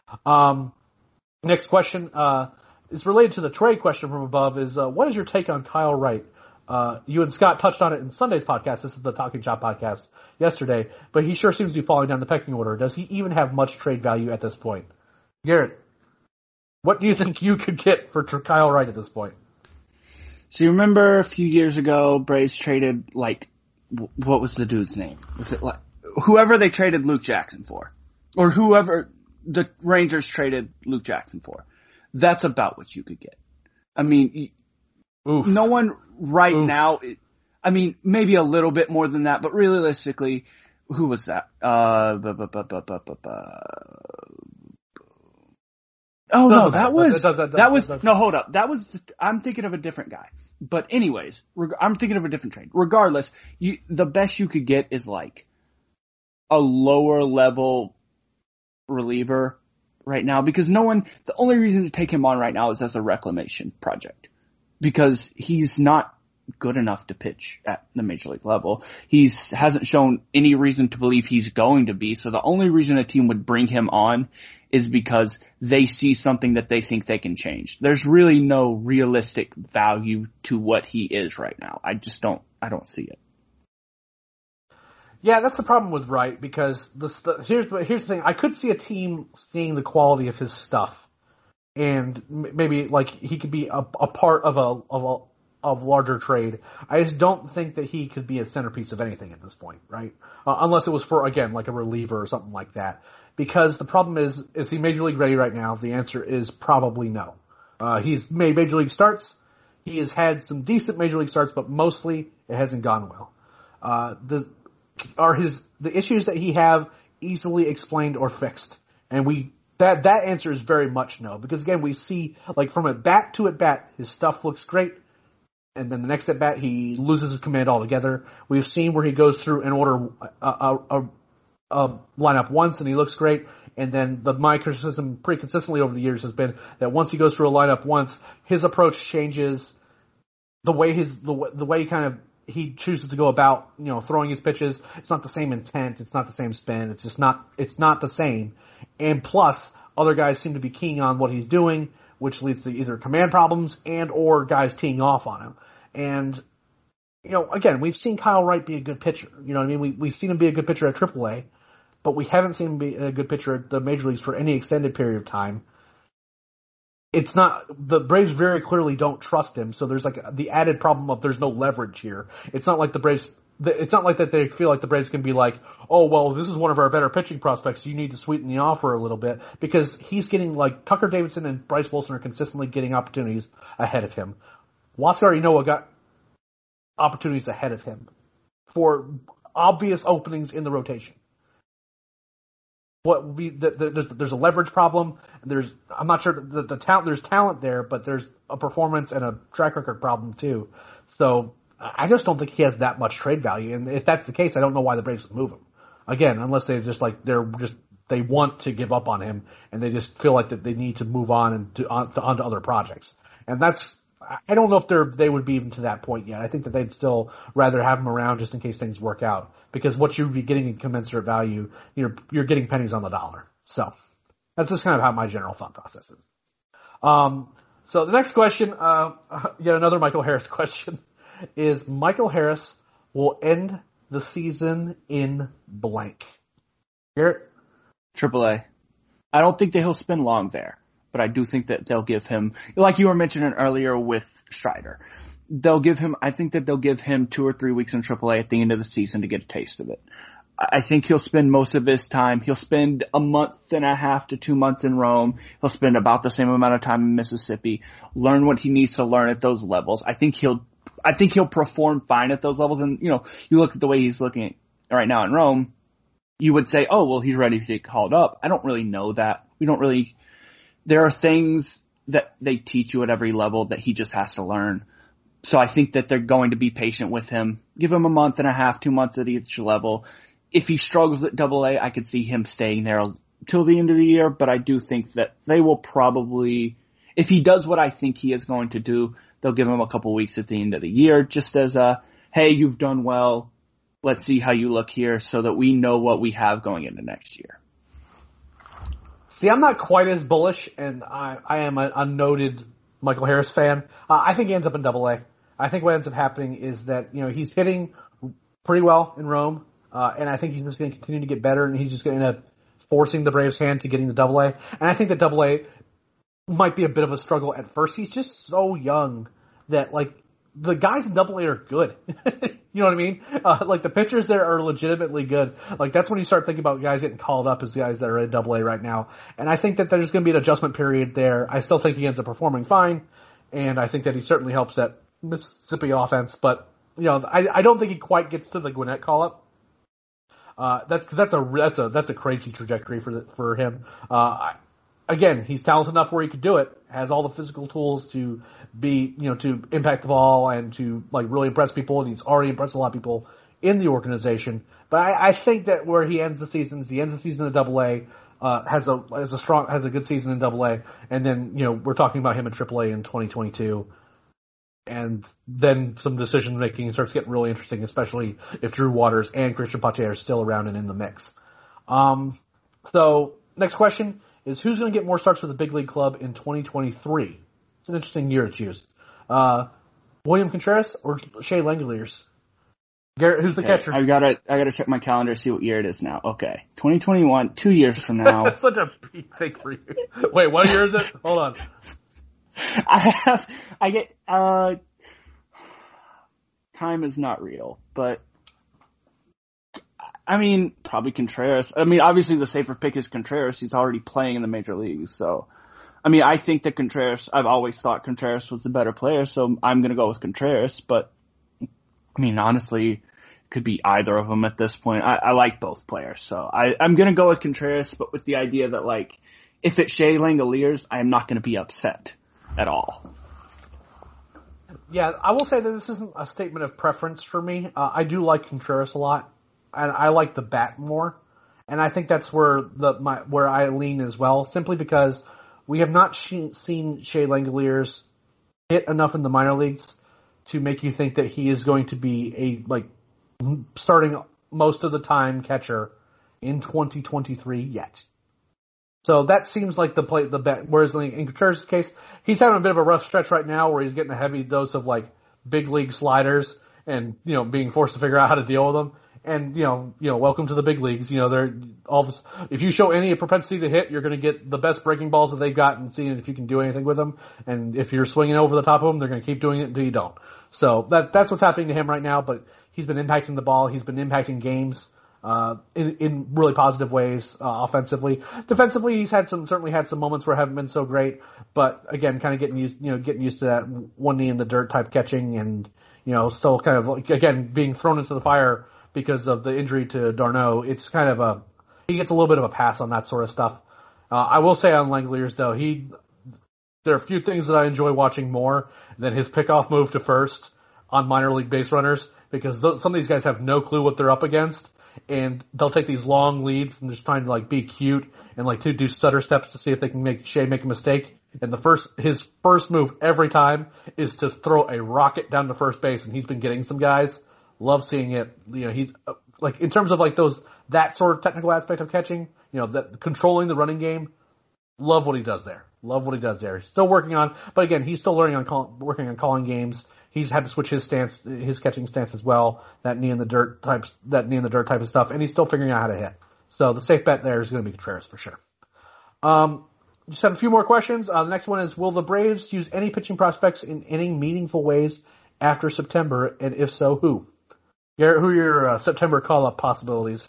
Next question is related to the trade question from above. Is what is your take on Kyle Wright? You and Scott touched on it in Sunday's podcast. This is the Talking Chop podcast yesterday, but he sure seems to be falling down the pecking order. Does he even have much trade value at this point? Garrett, what do you think you could get for Kyle Wright at this point? So you remember a few years ago, Braves traded, like, what was the dude's name? Was it like whoever they traded Luke Jackson for, or whoever the Rangers traded Luke Jackson for? That's about what you could get. I mean, oof. No one right oof. Now. I mean, maybe a little bit more than that, but realistically, who was that? Oh no, that was no, hold up. I'm thinking of a different guy. But anyways, I'm thinking of a different trade. Regardless, the best you could get is like a lower level reliever right now, because the only reason to take him on right now is as a reclamation project, because he's not good enough to pitch at the major league level. He hasn't shown any reason to believe he's going to be. So the only reason a team would bring him on is because they see something that they think they can change. There's really no realistic value to what he is right now. I don't see it. Yeah, that's the problem with Wright, because here's the thing. I could see a team seeing the quality of his stuff, and maybe like he could be a part of a larger trade. I just don't think that he could be a centerpiece of anything at this point, right? Unless it was for, again, like a reliever or something like that. Because the problem is he major league ready right now? The answer is probably no. He's made major league starts. He has had some decent major league starts, but mostly it hasn't gone well. Are the issues that he have easily explained or fixed? And that answer is very much no, because again, we see, like, from at bat to at bat, his stuff looks great, and then the next at bat he loses his command altogether. We've seen where he goes through and order a lineup once and he looks great, and then my criticism pretty consistently over the years has been that once he goes through a lineup once, his approach changes. The way he chooses to go about, throwing his pitches, it's not the same intent, it's not the same spin, it's not the same. And plus, other guys seem to be keying on what he's doing, which leads to either command problems or guys teeing off on him. And, again, we've seen Kyle Wright be a good pitcher. You know what I mean? We've seen him be a good pitcher at AAA, but we haven't seen him be a good pitcher at the major leagues for any extended period of time. It's not, the Braves very clearly don't trust him, so there's like the added problem of there's no leverage here. It's not like it's not like that they feel like the Braves can be like, oh, well, this is one of our better pitching prospects, you need to sweeten the offer a little bit, because he's getting, like, Tucker Davidson and Bryce Wilson are consistently getting opportunities ahead of him. Huascar Ynoa got opportunities ahead of him for obvious openings in the rotation. There's a leverage problem. I'm not sure the talent. There's talent there, but there's a performance and a track record problem too. So I just don't think he has that much trade value. And if that's the case, I don't know why the Braves would move him. Again, unless they they want to give up on him and they just feel like that they need to move on and onto other projects. And I don't know if they would be even to that point yet. I think that they'd still rather have him around just in case things work out. Because what you'd be getting in commensurate value, you're getting pennies on the dollar. So that's just kind of how my general thought process is. So the next question, yet another Michael Harris question, is Michael Harris will end the season in blank. Garrett? AAA. I don't think that he'll spend long there, but I do think that they'll give him, like you were mentioning earlier with Strider, I think that they'll give him 2 or 3 weeks in AAA at the end of the season to get a taste of it. I think he'll spend most of his time, he'll spend a month and a half to 2 months in Rome. He'll spend about the same amount of time in Mississippi, learn what he needs to learn at those levels. I think he'll perform fine at those levels. And, you look at the way he's looking right now in Rome, you would say, oh, well, he's ready to get called up. I don't really know that. There are things that they teach you at every level that he just has to learn. So I think that they're going to be patient with him. Give him a month and a half, 2 months at each level. If he struggles at AA, I could see him staying there till the end of the year, but I do think that they will probably, if he does what I think he is going to do, they'll give him a couple weeks at the end of the year just as hey, you've done well. Let's see how you look here so that we know what we have going into next year. See, I'm not quite as bullish, and I am a noted Michael Harris fan. I think he ends up in AA. I think what ends up happening is that, he's hitting pretty well in Rome, and I think he's just going to continue to get better, and he's just going to end up forcing the Braves' hand to getting to AA. And I think that AA might be a bit of a struggle at first. He's just so young that, the guys in AA are good. You know what I mean? The pitchers there are legitimately good. That's when you start thinking about guys getting called up as guys that are in AA right now. And I think that there's going to be an adjustment period there. I still think he ends up performing fine, and I think that he certainly helps that Mississippi offense. But, I don't think he quite gets to the Gwinnett call-up. That's a crazy trajectory for him. again, he's talented enough where he could do it, has all the physical tools to be, to impact the ball and to like really impress people, and he's already impressed a lot of people in the organization. But I think that where he ends the season is he ends the season in AA, has a good season in AA, and then, we're talking about him in AAA in 2022. And then some decision making starts getting really interesting, especially if Drew Waters and Christian Pache are still around and in the mix. So next question is, who's going to get more starts for the big league club in 2023? It's an interesting year to choose. William Contreras or Shea Langeliers? Garrett, who's the catcher? I gotta check my calendar to see what year it is now. Okay. 2021, 2 years from now. That's such a big thing for you. Wait, what year is it? Hold on. Time is not real, but I mean, probably Contreras. I mean, obviously the safer pick is Contreras. He's already playing in the major leagues. So, I mean, I think that I've always thought Contreras was the better player, so I'm going to go with Contreras. But, I mean, honestly, it could be either of them at this point. I like both players. So I'm going to go with Contreras, but with the idea that, like, if it's Shea Langeliers, I'm not going to be upset at all. Yeah, I will say that this isn't a statement of preference for me. I do like Contreras a lot, and I like the bat more, and I think that's where where I lean as well. Simply because we have not seen Shea Langeliers hit enough in the minor leagues to make you think that he is going to be starting most of the time catcher in 2023 yet. So that seems like the bet. Whereas in Contreras' case, he's having a bit of a rough stretch right now where he's getting a heavy dose of like big league sliders and, being forced to figure out how to deal with them. And, welcome to the big leagues. If you show any propensity to hit, you're going to get the best breaking balls that they've got and seeing if you can do anything with them. And if you're swinging over the top of them, they're going to keep doing it until you don't. So that's what's happening to him right now, but he's been impacting the ball. He's been impacting games. In really positive ways, offensively. Defensively, he's certainly had some moments where haven't been so great, but again, kind of getting used to that one knee in the dirt type catching and, still kind of again, being thrown into the fire because of the injury to d'Arnaud. It's kind of he gets a little bit of a pass on that sort of stuff. I will say on Langeliers though, there are a few things that I enjoy watching more than his pickoff move to first on minor league base runners, because some of these guys have no clue what they're up against. And they'll take these long leads and just trying to like be cute and like to do stutter steps to see if they can make Shea make a mistake. And his first move every time is to throw a rocket down to first base, and he's been getting some guys. Love seeing it. He's like, in terms of like that sort of technical aspect of catching, that controlling the running game. Love what he does there. He's still working on, but again, he's still working on calling games. He's had to switch his catching stance as well. That knee in the dirt type of stuff, and he's still figuring out how to hit. So the safe bet there is going to be Contreras for sure. Just have a few more questions. The next one is, will the Braves use any pitching prospects in any meaningful ways after September, and if so, who? Garrett, who are your September call-up possibilities?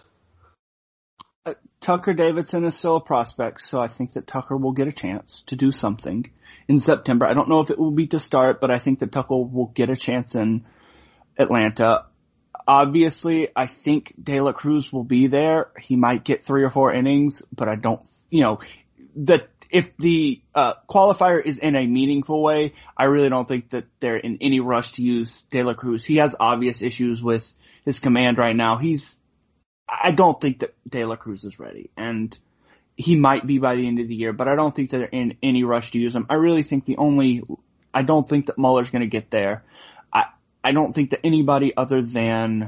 Tucker Davidson is still a prospect, so I think that Tucker will get a chance to do something in September. I don't know if it will be to start, but I think that Tucker will get a chance in Atlanta. Obviously, I think De La Cruz will be there. He might get 3 or 4 innings, but I don't, if the qualifier is in a meaningful way, I really don't think that they're in any rush to use De La Cruz. He has obvious issues with his command right now. I don't think that De La Cruz is ready, and he might be by the end of the year, but I don't think that they're in any rush to use him. I really think I don't think that Muller's going to get there. I don't think that anybody other than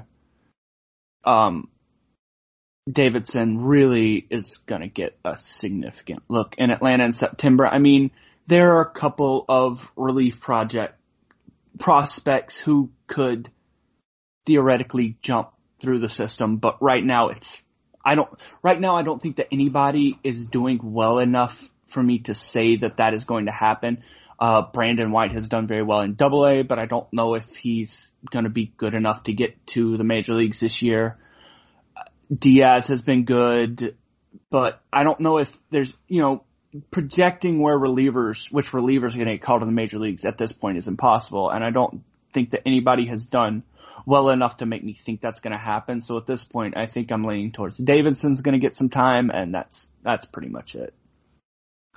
Davidson really is going to get a significant look in Atlanta in September. I mean, there are a couple of relief prospects who could theoretically jump through the system, but right now I don't think that anybody is doing well enough for me to say that is going to happen. Brandon White has done very well in AA, but I don't know if he's going to be good enough to get to the major leagues this year. Diaz has been good, but I don't know if there's, projecting which relievers are going to get called to the major leagues at this point is impossible, and I don't think that anybody has done well enough to make me think that's going to happen. So at this point, I think I'm leaning towards Davidson's going to get some time, and that's pretty much it.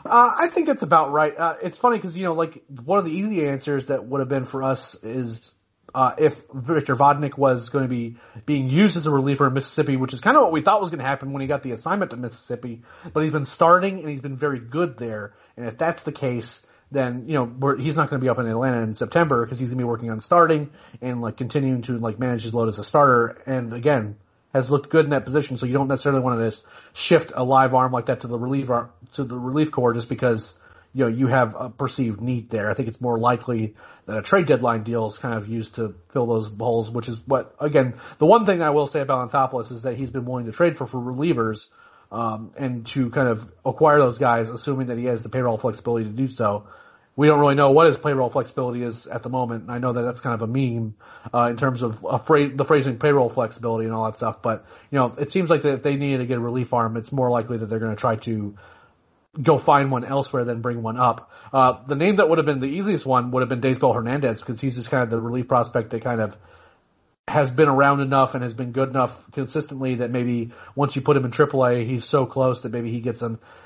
I think that's about right. It's funny because, like, one of the easy answers that would have been for us is if Victor Vodnik was going to be being used as a reliever in Mississippi, which is kind of what we thought was going to happen when he got the assignment to Mississippi, but he's been starting and he's been very good there. And if that's the case, then, he's not going to be up in Atlanta in September because he's going to be working on starting and, like, continuing to, like, manage his load as a starter. And again, has looked good in that position, so you don't necessarily want to just shift a live arm like that to the relief corps just because you have a perceived need there. I think it's more likely that a trade deadline deal is kind of used to fill those holes, which is what, again, the one thing I will say about Anthopoulos is that he's been willing to trade for relievers and to kind of acquire those guys, assuming that he has the payroll flexibility to do so. We don't really know what his payroll flexibility is at the moment, and I know that that's kind of a meme in terms of the phrasing payroll flexibility and all that stuff. But it seems like that if they needed to get a relief arm, it's more likely that they're going to try to go find one elsewhere than bring one up. The name that would have been the easiest one would have been Daysbel Hernandez because he's just kind of the relief prospect that kind of has been around enough and has been good enough consistently that maybe once you put him in AAA, he's so close that maybe he gets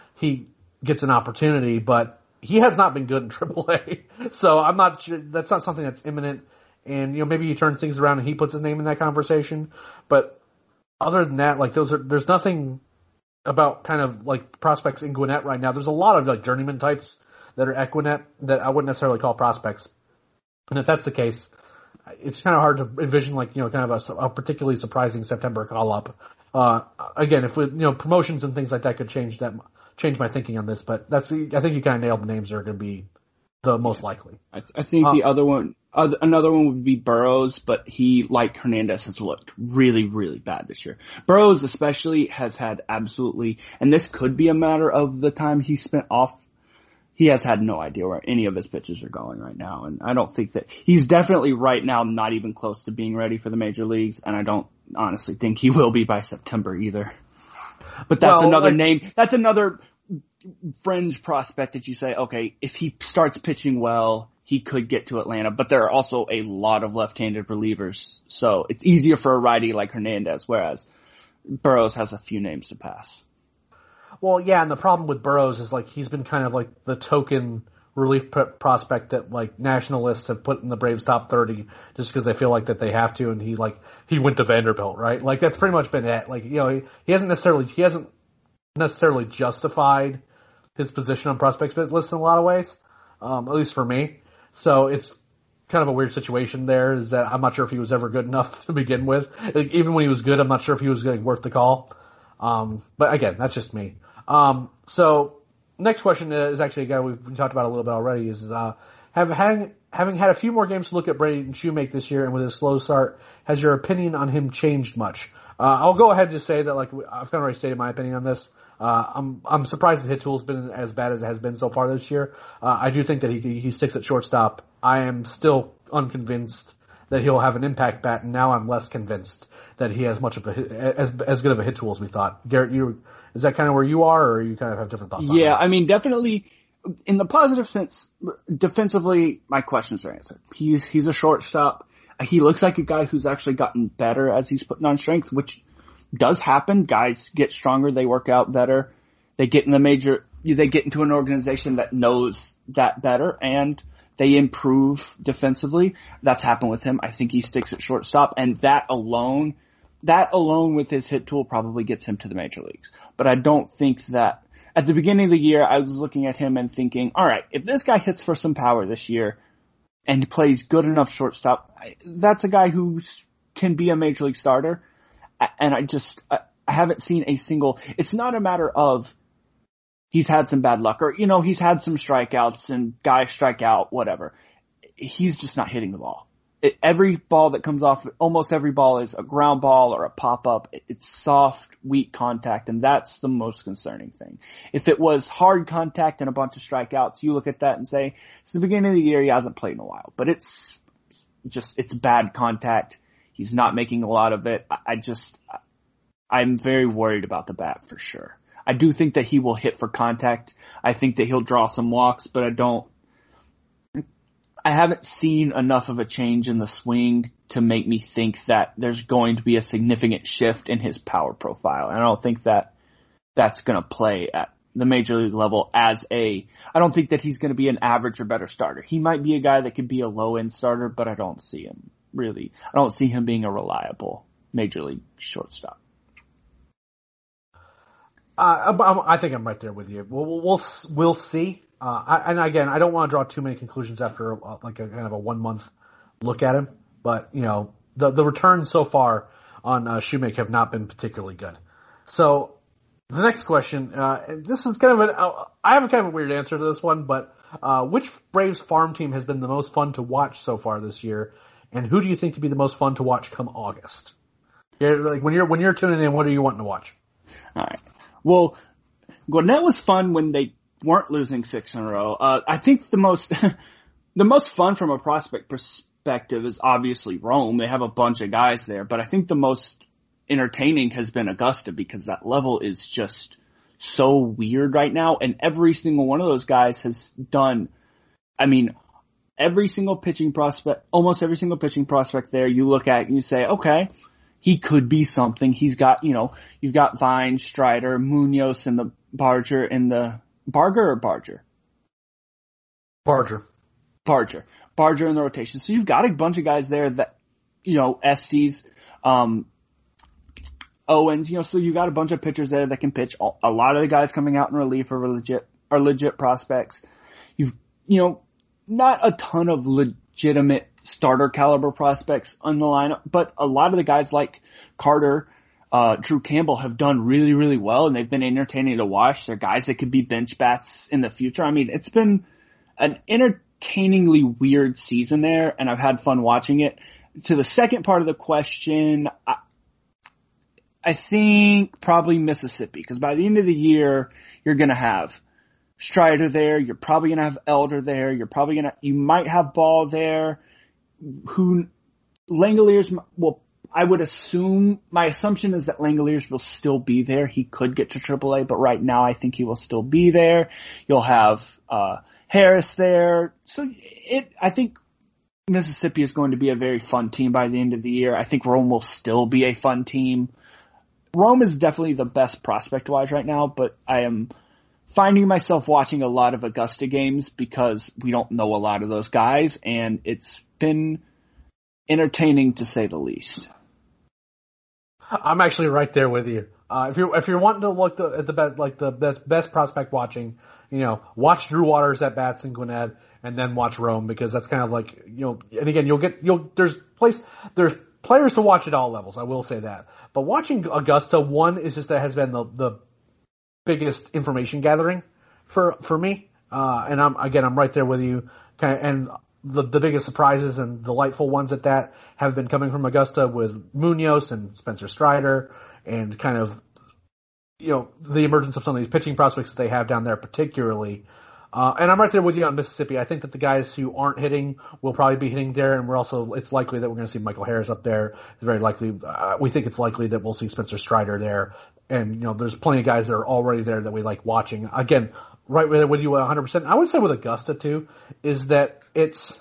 an opportunity, but he has not been good in AAA, so I'm not sure. That's not something that's imminent. And maybe he turns things around and he puts his name in that conversation. But other than that, like there's nothing about kind of like prospects in Gwinnett right now. There's a lot of like journeyman types that are at Gwinnett that I wouldn't necessarily call prospects. And if that's the case, it's kind of hard to envision like kind of a particularly surprising September call up. Again, if promotions and things like that could change my thinking on this, but I think you kind of nailed the names that are going to be the most likely. I think the other one, another one would be Burrows, but he, like Hernandez, has looked really, really bad this year. Burrows especially has had absolutely, and this could be a matter of the time he spent off, he has had no idea where any of his pitches are going right now, and I don't think that, he's definitely right now not even close to being ready for the major leagues, and I don't honestly think he will be by September either. But that's another name, that's another fringe prospect that you say, okay, if he starts pitching well, he could get to Atlanta, but there are also a lot of left-handed relievers, so it's easier for a righty like Hernandez, whereas Burrows has a few names to pass. Well, yeah, and the problem with Burrows is like he's been kind of like the token relief prospect that like nationalists have put in the Braves top 30 just because they feel like that they have to, and he went to Vanderbilt, right? Like that's pretty much been it. Like he hasn't necessarily justified his position on prospects list in a lot of ways, at least for me. So it's kind of a weird situation there. Is that I'm not sure if he was ever good enough to begin with. Like, even when he was good, I'm not sure if he was worth the call. But again, that's just me. So next question is actually a guy we've talked about a little bit already. Is having had a few more games to look at Braden Shoemake this year, and with his slow start, has your opinion on him changed much? I'll go ahead and just say that I've kind of already stated my opinion on this. I'm surprised his hit tool's been as bad as it has been so far this year. I do think that he sticks at shortstop. I am still unconvinced that he'll have an impact bat, and now I'm less convinced that he has much of as good of a hit tool as we thought. Garrett, is that kind of where you are, or you kind of have different thoughts on that? Yeah, I mean, definitely in the positive sense, defensively, my questions are answered. He's a shortstop. He looks like a guy who's actually gotten better as he's putting on strength, which does happen. Guys get stronger, they work out better, they get into an organization that knows that better, and they improve defensively. That's happened with him. I think he sticks at shortstop, and that alone with his hit tool probably gets him to the major leagues. But I don't think that at the beginning of the year, I was looking at him and thinking, all right, if this guy hits for some power this year and plays good enough shortstop, that's a guy who can be a major league starter. And I haven't seen a single, it's not a matter of he's had some bad luck or, he's had some strikeouts and guys strike out, whatever. He's just not hitting the ball. Every ball that comes off, almost every ball is a ground ball or a pop-up. It's soft, weak contact, and that's the most concerning thing. If it was hard contact and a bunch of strikeouts, you look at that and say, it's the beginning of the year, he hasn't played in a while. But it's bad contact. He's not making a lot of it. I'm very worried about the bat for sure. I do think that he will hit for contact. I think that he'll draw some walks, but I haven't seen enough of a change in the swing to make me think that there's going to be a significant shift in his power profile. And I don't think that that's going to play the major league level I don't think that he's going to be an average or better starter. He might be a guy that could be a low end starter, but I don't see him being a reliable major league shortstop. I think I'm right there with you. We'll see. And again, I don't want to draw too many conclusions after like a kind of a 1 month look at him. But the returns so far on Shoemake have not been particularly good. So the next question, this is kind of I have a kind of a weird answer to this one, but which Braves farm team has been the most fun to watch so far this year, and who do you think to be the most fun to watch come August? Like when you're tuning in, what are you wanting to watch? All right. Well, Gwinnett was fun when they weren't losing 6 in a row. I think the most fun from a prospect perspective is obviously Rome. They have a bunch of guys there, but I think the most entertaining has been Augusta because that level is just so weird right now, and every single one of those guys has done. I mean, almost every single pitching prospect there, you look at and you say, okay, he could be something. He's got, you've got Vine, Strider, Munoz, and the Barger in the Barger. Barger in the rotation. So you've got a bunch of guys there that, Estes, Owens, so you've got a bunch of pitchers there that can pitch. A lot of the guys coming out in relief are legit prospects. You've, not a ton of legitimate starter caliber prospects on the lineup, but a lot of the guys like Carter, Drew Campbell have done really, really well, and they've been entertaining to watch. They're guys that could be bench bats in the future. I mean, it's been an entertainingly weird season there, and I've had fun watching it. To the second part of the question, I think probably Mississippi, because by the end of the year, you're going to have Strider there. You're probably going to have Elder there. You might have Ball there. Langoliers, well, I would assume, my assumption is that Langoliers will still be there. He could get to AAA, but right now I think he will still be there. You'll have, Harris there. So I think Mississippi is going to be a very fun team by the end of the year. I think Rome will still be a fun team. Rome is definitely the best prospect-wise right now, but I am finding myself watching a lot of Augusta games because we don't know a lot of those guys, and it's been entertaining to say the least. I'm actually right there with you. If you're wanting to look at the best prospect watching, watch Drew Waters at bats in Gwinnett, and then watch Rome, because that's kind of like, and again, there's players to watch at all levels. I will say that, but watching Augusta, one is just that has been the biggest information gathering for me, and I'm right there with you. And the biggest surprises and delightful ones at that have been coming from Augusta with Munoz and Spencer Strider, and kind of the emergence of some of these pitching prospects that they have down there, particularly. And I'm right there with you on Mississippi. I think that the guys who aren't hitting will probably be hitting there, and it's likely that we're going to see Michael Harris up there. It's very likely. We think it's likely that we'll see Spencer Strider there. And, there's plenty of guys that are already there that we like watching. Again, right with you 100%. I would say with Augusta too, is that it's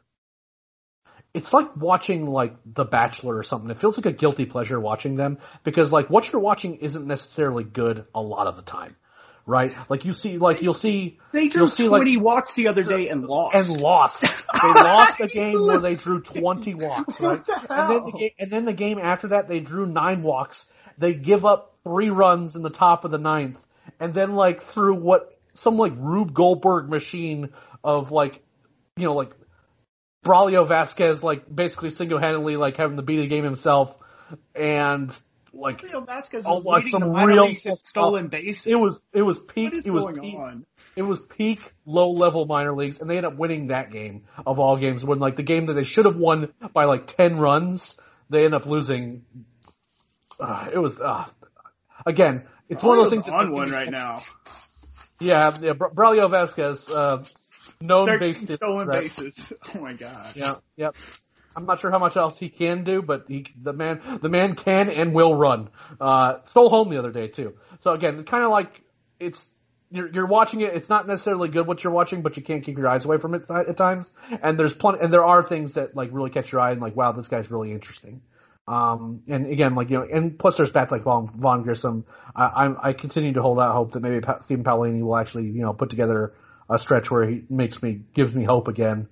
like watching like The Bachelor or something. It feels like a guilty pleasure watching them, because like what you're watching isn't necessarily good a lot of the time. Right? Like you'll see. They drew 20 walks the other day and lost. They lost a game where they drew 20 walks, right? And then the game after that, they drew 9 walks. They give up 3 runs in the top of the 9th. And then like through some like Rube Goldberg machine of like Braulio Vasquez, like basically single-handedly like having to beat a game himself, and like Vasquez is some real stolen bases. It was peak. What is going on? It was peak low level minor leagues, and they ended up winning that game of all games. When like the game that they should have won by like 10 runs, they end up losing. It was again. It's one of those things. On one right now. Yeah. Braulio Vasquez, known base stolen bases. Oh my god. Yeah. Yep. I'm not sure how much else he can do, but the man can and will run. Stole home the other day too. So again, kind of like you're watching it. It's not necessarily good what you're watching, but you can't keep your eyes away from it at times. And there are things that like really catch your eye and like, wow, this guy's really interesting. And again, and plus there's bats like Vaughn Grissom. I continue to hold out hope that maybe Stephen Paolini will actually, put together a stretch where he gives me hope again.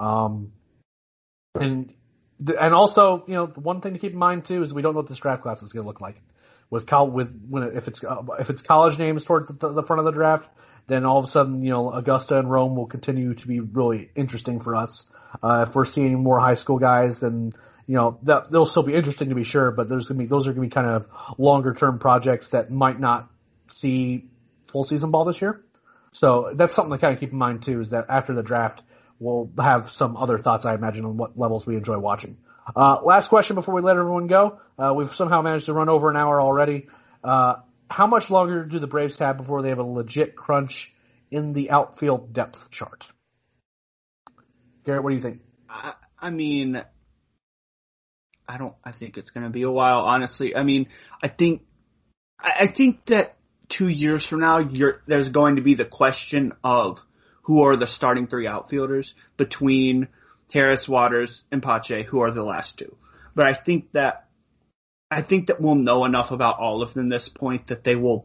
And also, one thing to keep in mind too is we don't know what this draft class is going to look like. If it's college names towards the front of the draft, then all of a sudden, Augusta and Rome will continue to be really interesting for us. If we're seeing more high school guys, then they'll still be interesting to be sure, but those are going to be kind of longer term projects that might not see full season ball this year. So that's something to kind of keep in mind too, is that after the draft, we'll have some other thoughts, I imagine, on what levels we enjoy watching. Last question before we let everyone go. We've somehow managed to run over an hour already. How much longer do the Braves have before they have a legit crunch in the outfield depth chart? Garrett, what do you think? I mean, I think it's going to be a while, honestly. I mean, I think that 2 years from now, there's going to be the question of who are the starting three outfielders between Harris, Waters, and Pache, who are the last two. But I think that we'll know enough about all of them at this point that they will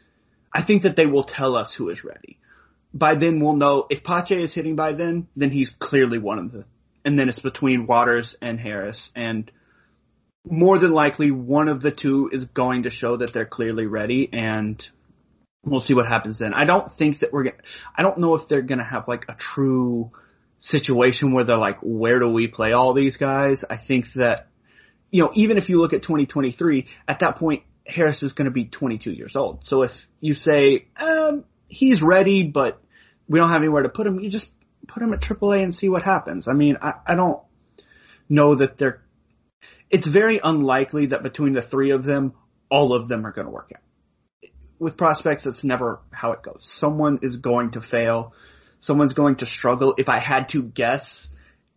tell us who is ready. By then we'll know if Pache is hitting by then he's clearly one of the, and then it's between Waters and Harris, and more than likely one of the two is going to show that they're clearly ready, and we'll see what happens then. I don't know if they're gonna have like a true situation where they're like, where do we play all these guys? I think that, even if you look at 2023, at that point, Harris is going to be 22 years old. So if you say, he's ready, but we don't have anywhere to put him, you just put him at AAA and see what happens. I mean, I don't know that it's very unlikely that between the three of them, all of them are going to work out. With prospects, that's never how it goes. Someone is going to fail. Someone's going to struggle. If I had to guess,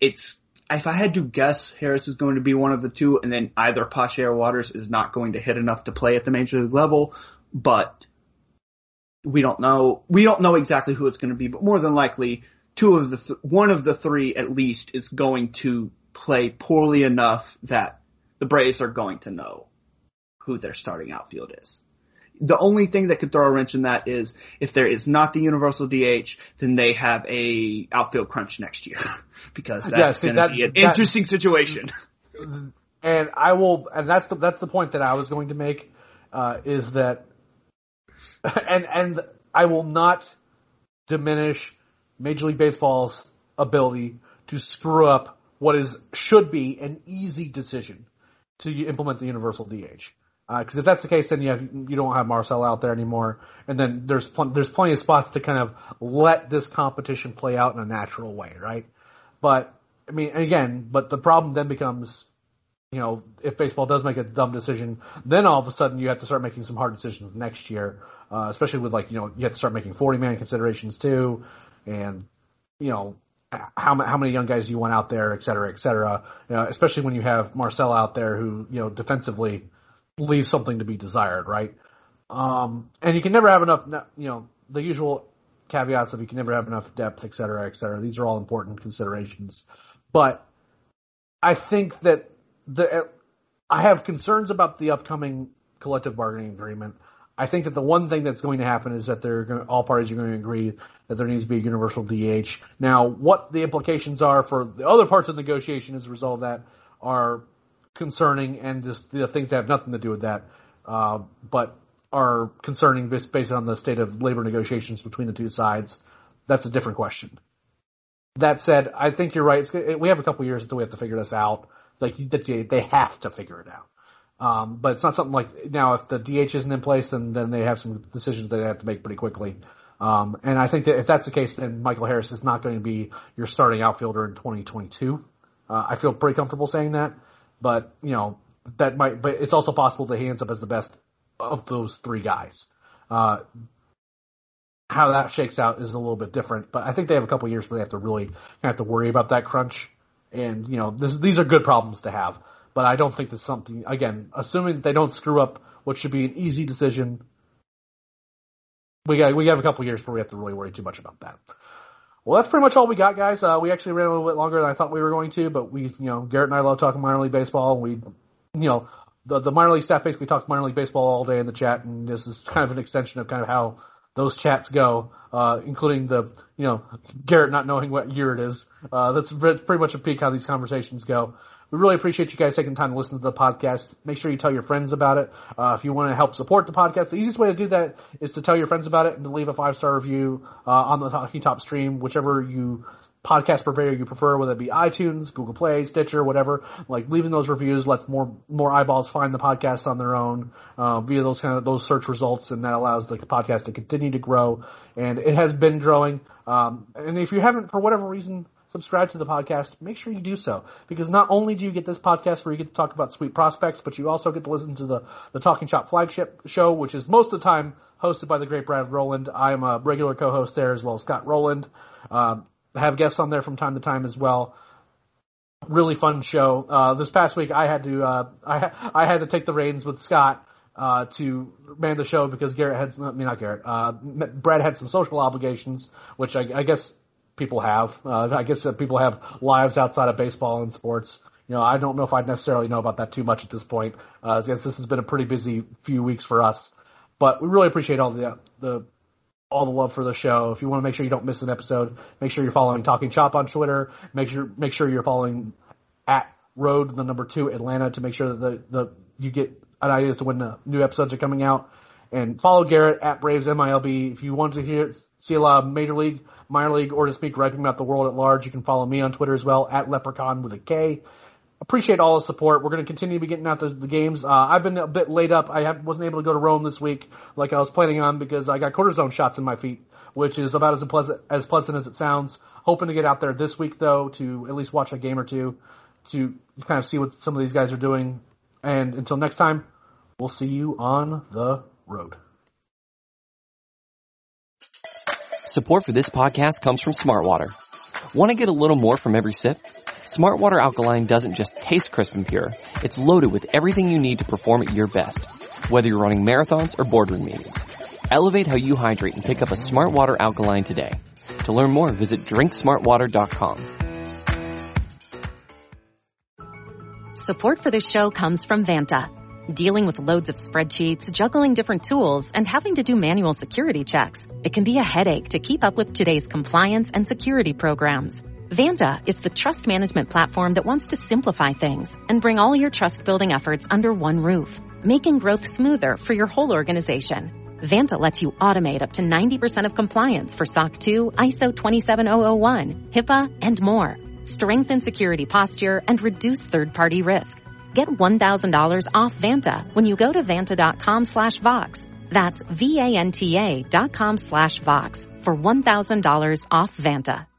Harris is going to be one of the two, and then either Pache or Waters is not going to hit enough to play at the major league level, but we don't know. We don't know exactly who it's going to be, but more than likely, one of the three at least is going to play poorly enough that the Braves are going to know who their starting outfield is. The only thing that could throw a wrench in that is if there is not the universal DH, then they have a outfield crunch next year because that's going to be an interesting situation. And that's the point that I was going to make, is that, and I will not diminish Major League Baseball's ability to screw up what should be an easy decision to implement the universal DH. Because if that's the case, then you don't have Marcell out there anymore, and then there's plenty of spots to kind of let this competition play out in a natural way, right? But I mean, but the problem then becomes, if baseball does make a dumb decision, then all of a sudden you have to start making some hard decisions next year, especially with you have to start making 40-man considerations too, and how many young guys do you want out there, et cetera, et cetera. Especially when you have Marcell out there who defensively leaves something to be desired, right? And you can never have enough, the usual caveats of you can never have enough depth, et cetera, et cetera. These are all important considerations. But I think that I have concerns about the upcoming collective bargaining agreement. I think that the one thing that's going to happen is that all parties are going to agree that there needs to be a universal DH. Now, what the implications are for the other parts of the negotiation as a result of that are concerning, and just the things that have nothing to do with that, but are concerning based on the state of labor negotiations between the two sides. That's a different question. That said, I think you're right. We have a couple years until we have to figure this out. They have to figure it out. But it's not something like now. If the DH isn't in place, then they have some decisions they have to make pretty quickly. And I think that if that's the case, then Michael Harris is not going to be your starting outfielder in 2022. I feel pretty comfortable saying that. But, but it's also possible that he ends up as the best of those three guys. How that shakes out is a little bit different, but I think they have a couple years where they have to really have to worry about that crunch. And, these are good problems to have, but I don't think there's something, again, assuming that they don't screw up what should be an easy decision, we have a couple years before we have to really worry too much about that. Well, that's pretty much all we got, guys. We actually ran a little bit longer than I thought we were going to, but Garrett and I love talking minor league baseball. We the minor league staff basically talks minor league baseball all day in the chat, and this is kind of an extension of kind of how those chats go, including the, Garrett not knowing what year it is. That's pretty much a peek how these conversations go. We really appreciate you guys taking time to listen to the podcast. Make sure you tell your friends about it. If you want to help support the podcast, the easiest way to do that is to tell your friends about it and to leave a 5-star review on the Talking Top stream, whichever podcast purveyor you prefer, whether it be iTunes, Google Play, Stitcher, whatever. Like, leaving those reviews lets more eyeballs find the podcast on their own via those search results, and that allows the podcast to continue to grow. And it has been growing. And if you haven't, for whatever reason, subscribe to the podcast, make sure you do so, because not only do you get this podcast where you get to talk about sweet prospects, but you also get to listen to the Talking Chop flagship show, which is most of the time hosted by the great Brad Rowland. I am a regular co-host there, as well as Scott Rowland. Have guests on there from time to time as well. Really fun show. This past week I had to take the reins with Scott to man the show because Brad had some social obligations, which I guess people have. I guess people have lives outside of baseball and sports. I don't know if I'd necessarily know about that too much at this point. I guess this has been a pretty busy few weeks for us, but we really appreciate all the love for the show. If you want to make sure you don't miss an episode, make sure you're following Talking Chop on Twitter. Make sure you're following at Road 2 Atlanta to make sure that you get an idea as to when the new episodes are coming out. And follow Garrett at Braves MILB. If you want to see a lot of Major League, Minor League, or to speak griping about the world at large, you can follow me on Twitter as well, at Leprechaun with a K. Appreciate all the support. We're going to continue to be getting out the games. I've been a bit laid up. I wasn't able to go to Rome this week like I was planning on because I got cortisone shots in my feet, which is about as pleasant as it sounds. Hoping to get out there this week, though, to at least watch a game or two to kind of see what some of these guys are doing. And until next time, we'll see you on the road. Support for this podcast comes from Smartwater. Want to get a little more from every sip? Smartwater Alkaline doesn't just taste crisp and pure. It's loaded with everything you need to perform at your best, whether you're running marathons or boardroom meetings. Elevate how you hydrate and pick up a Smartwater Alkaline today. To learn more, visit drinksmartwater.com. Support for this show comes from Vanta. Dealing with loads of spreadsheets, juggling different tools, and having to do manual security checks, it can be a headache to keep up with today's compliance and security programs. Vanta is the trust management platform that wants to simplify things and bring all your trust-building efforts under one roof, making growth smoother for your whole organization. Vanta lets you automate up to 90% of compliance for SOC 2, ISO 27001, HIPAA, and more. Strengthen security posture and reduce third-party risk. Get $1,000 off Vanta when you go to vanta.com/Vox. That's VANTA.com/Vox for $1,000 off Vanta.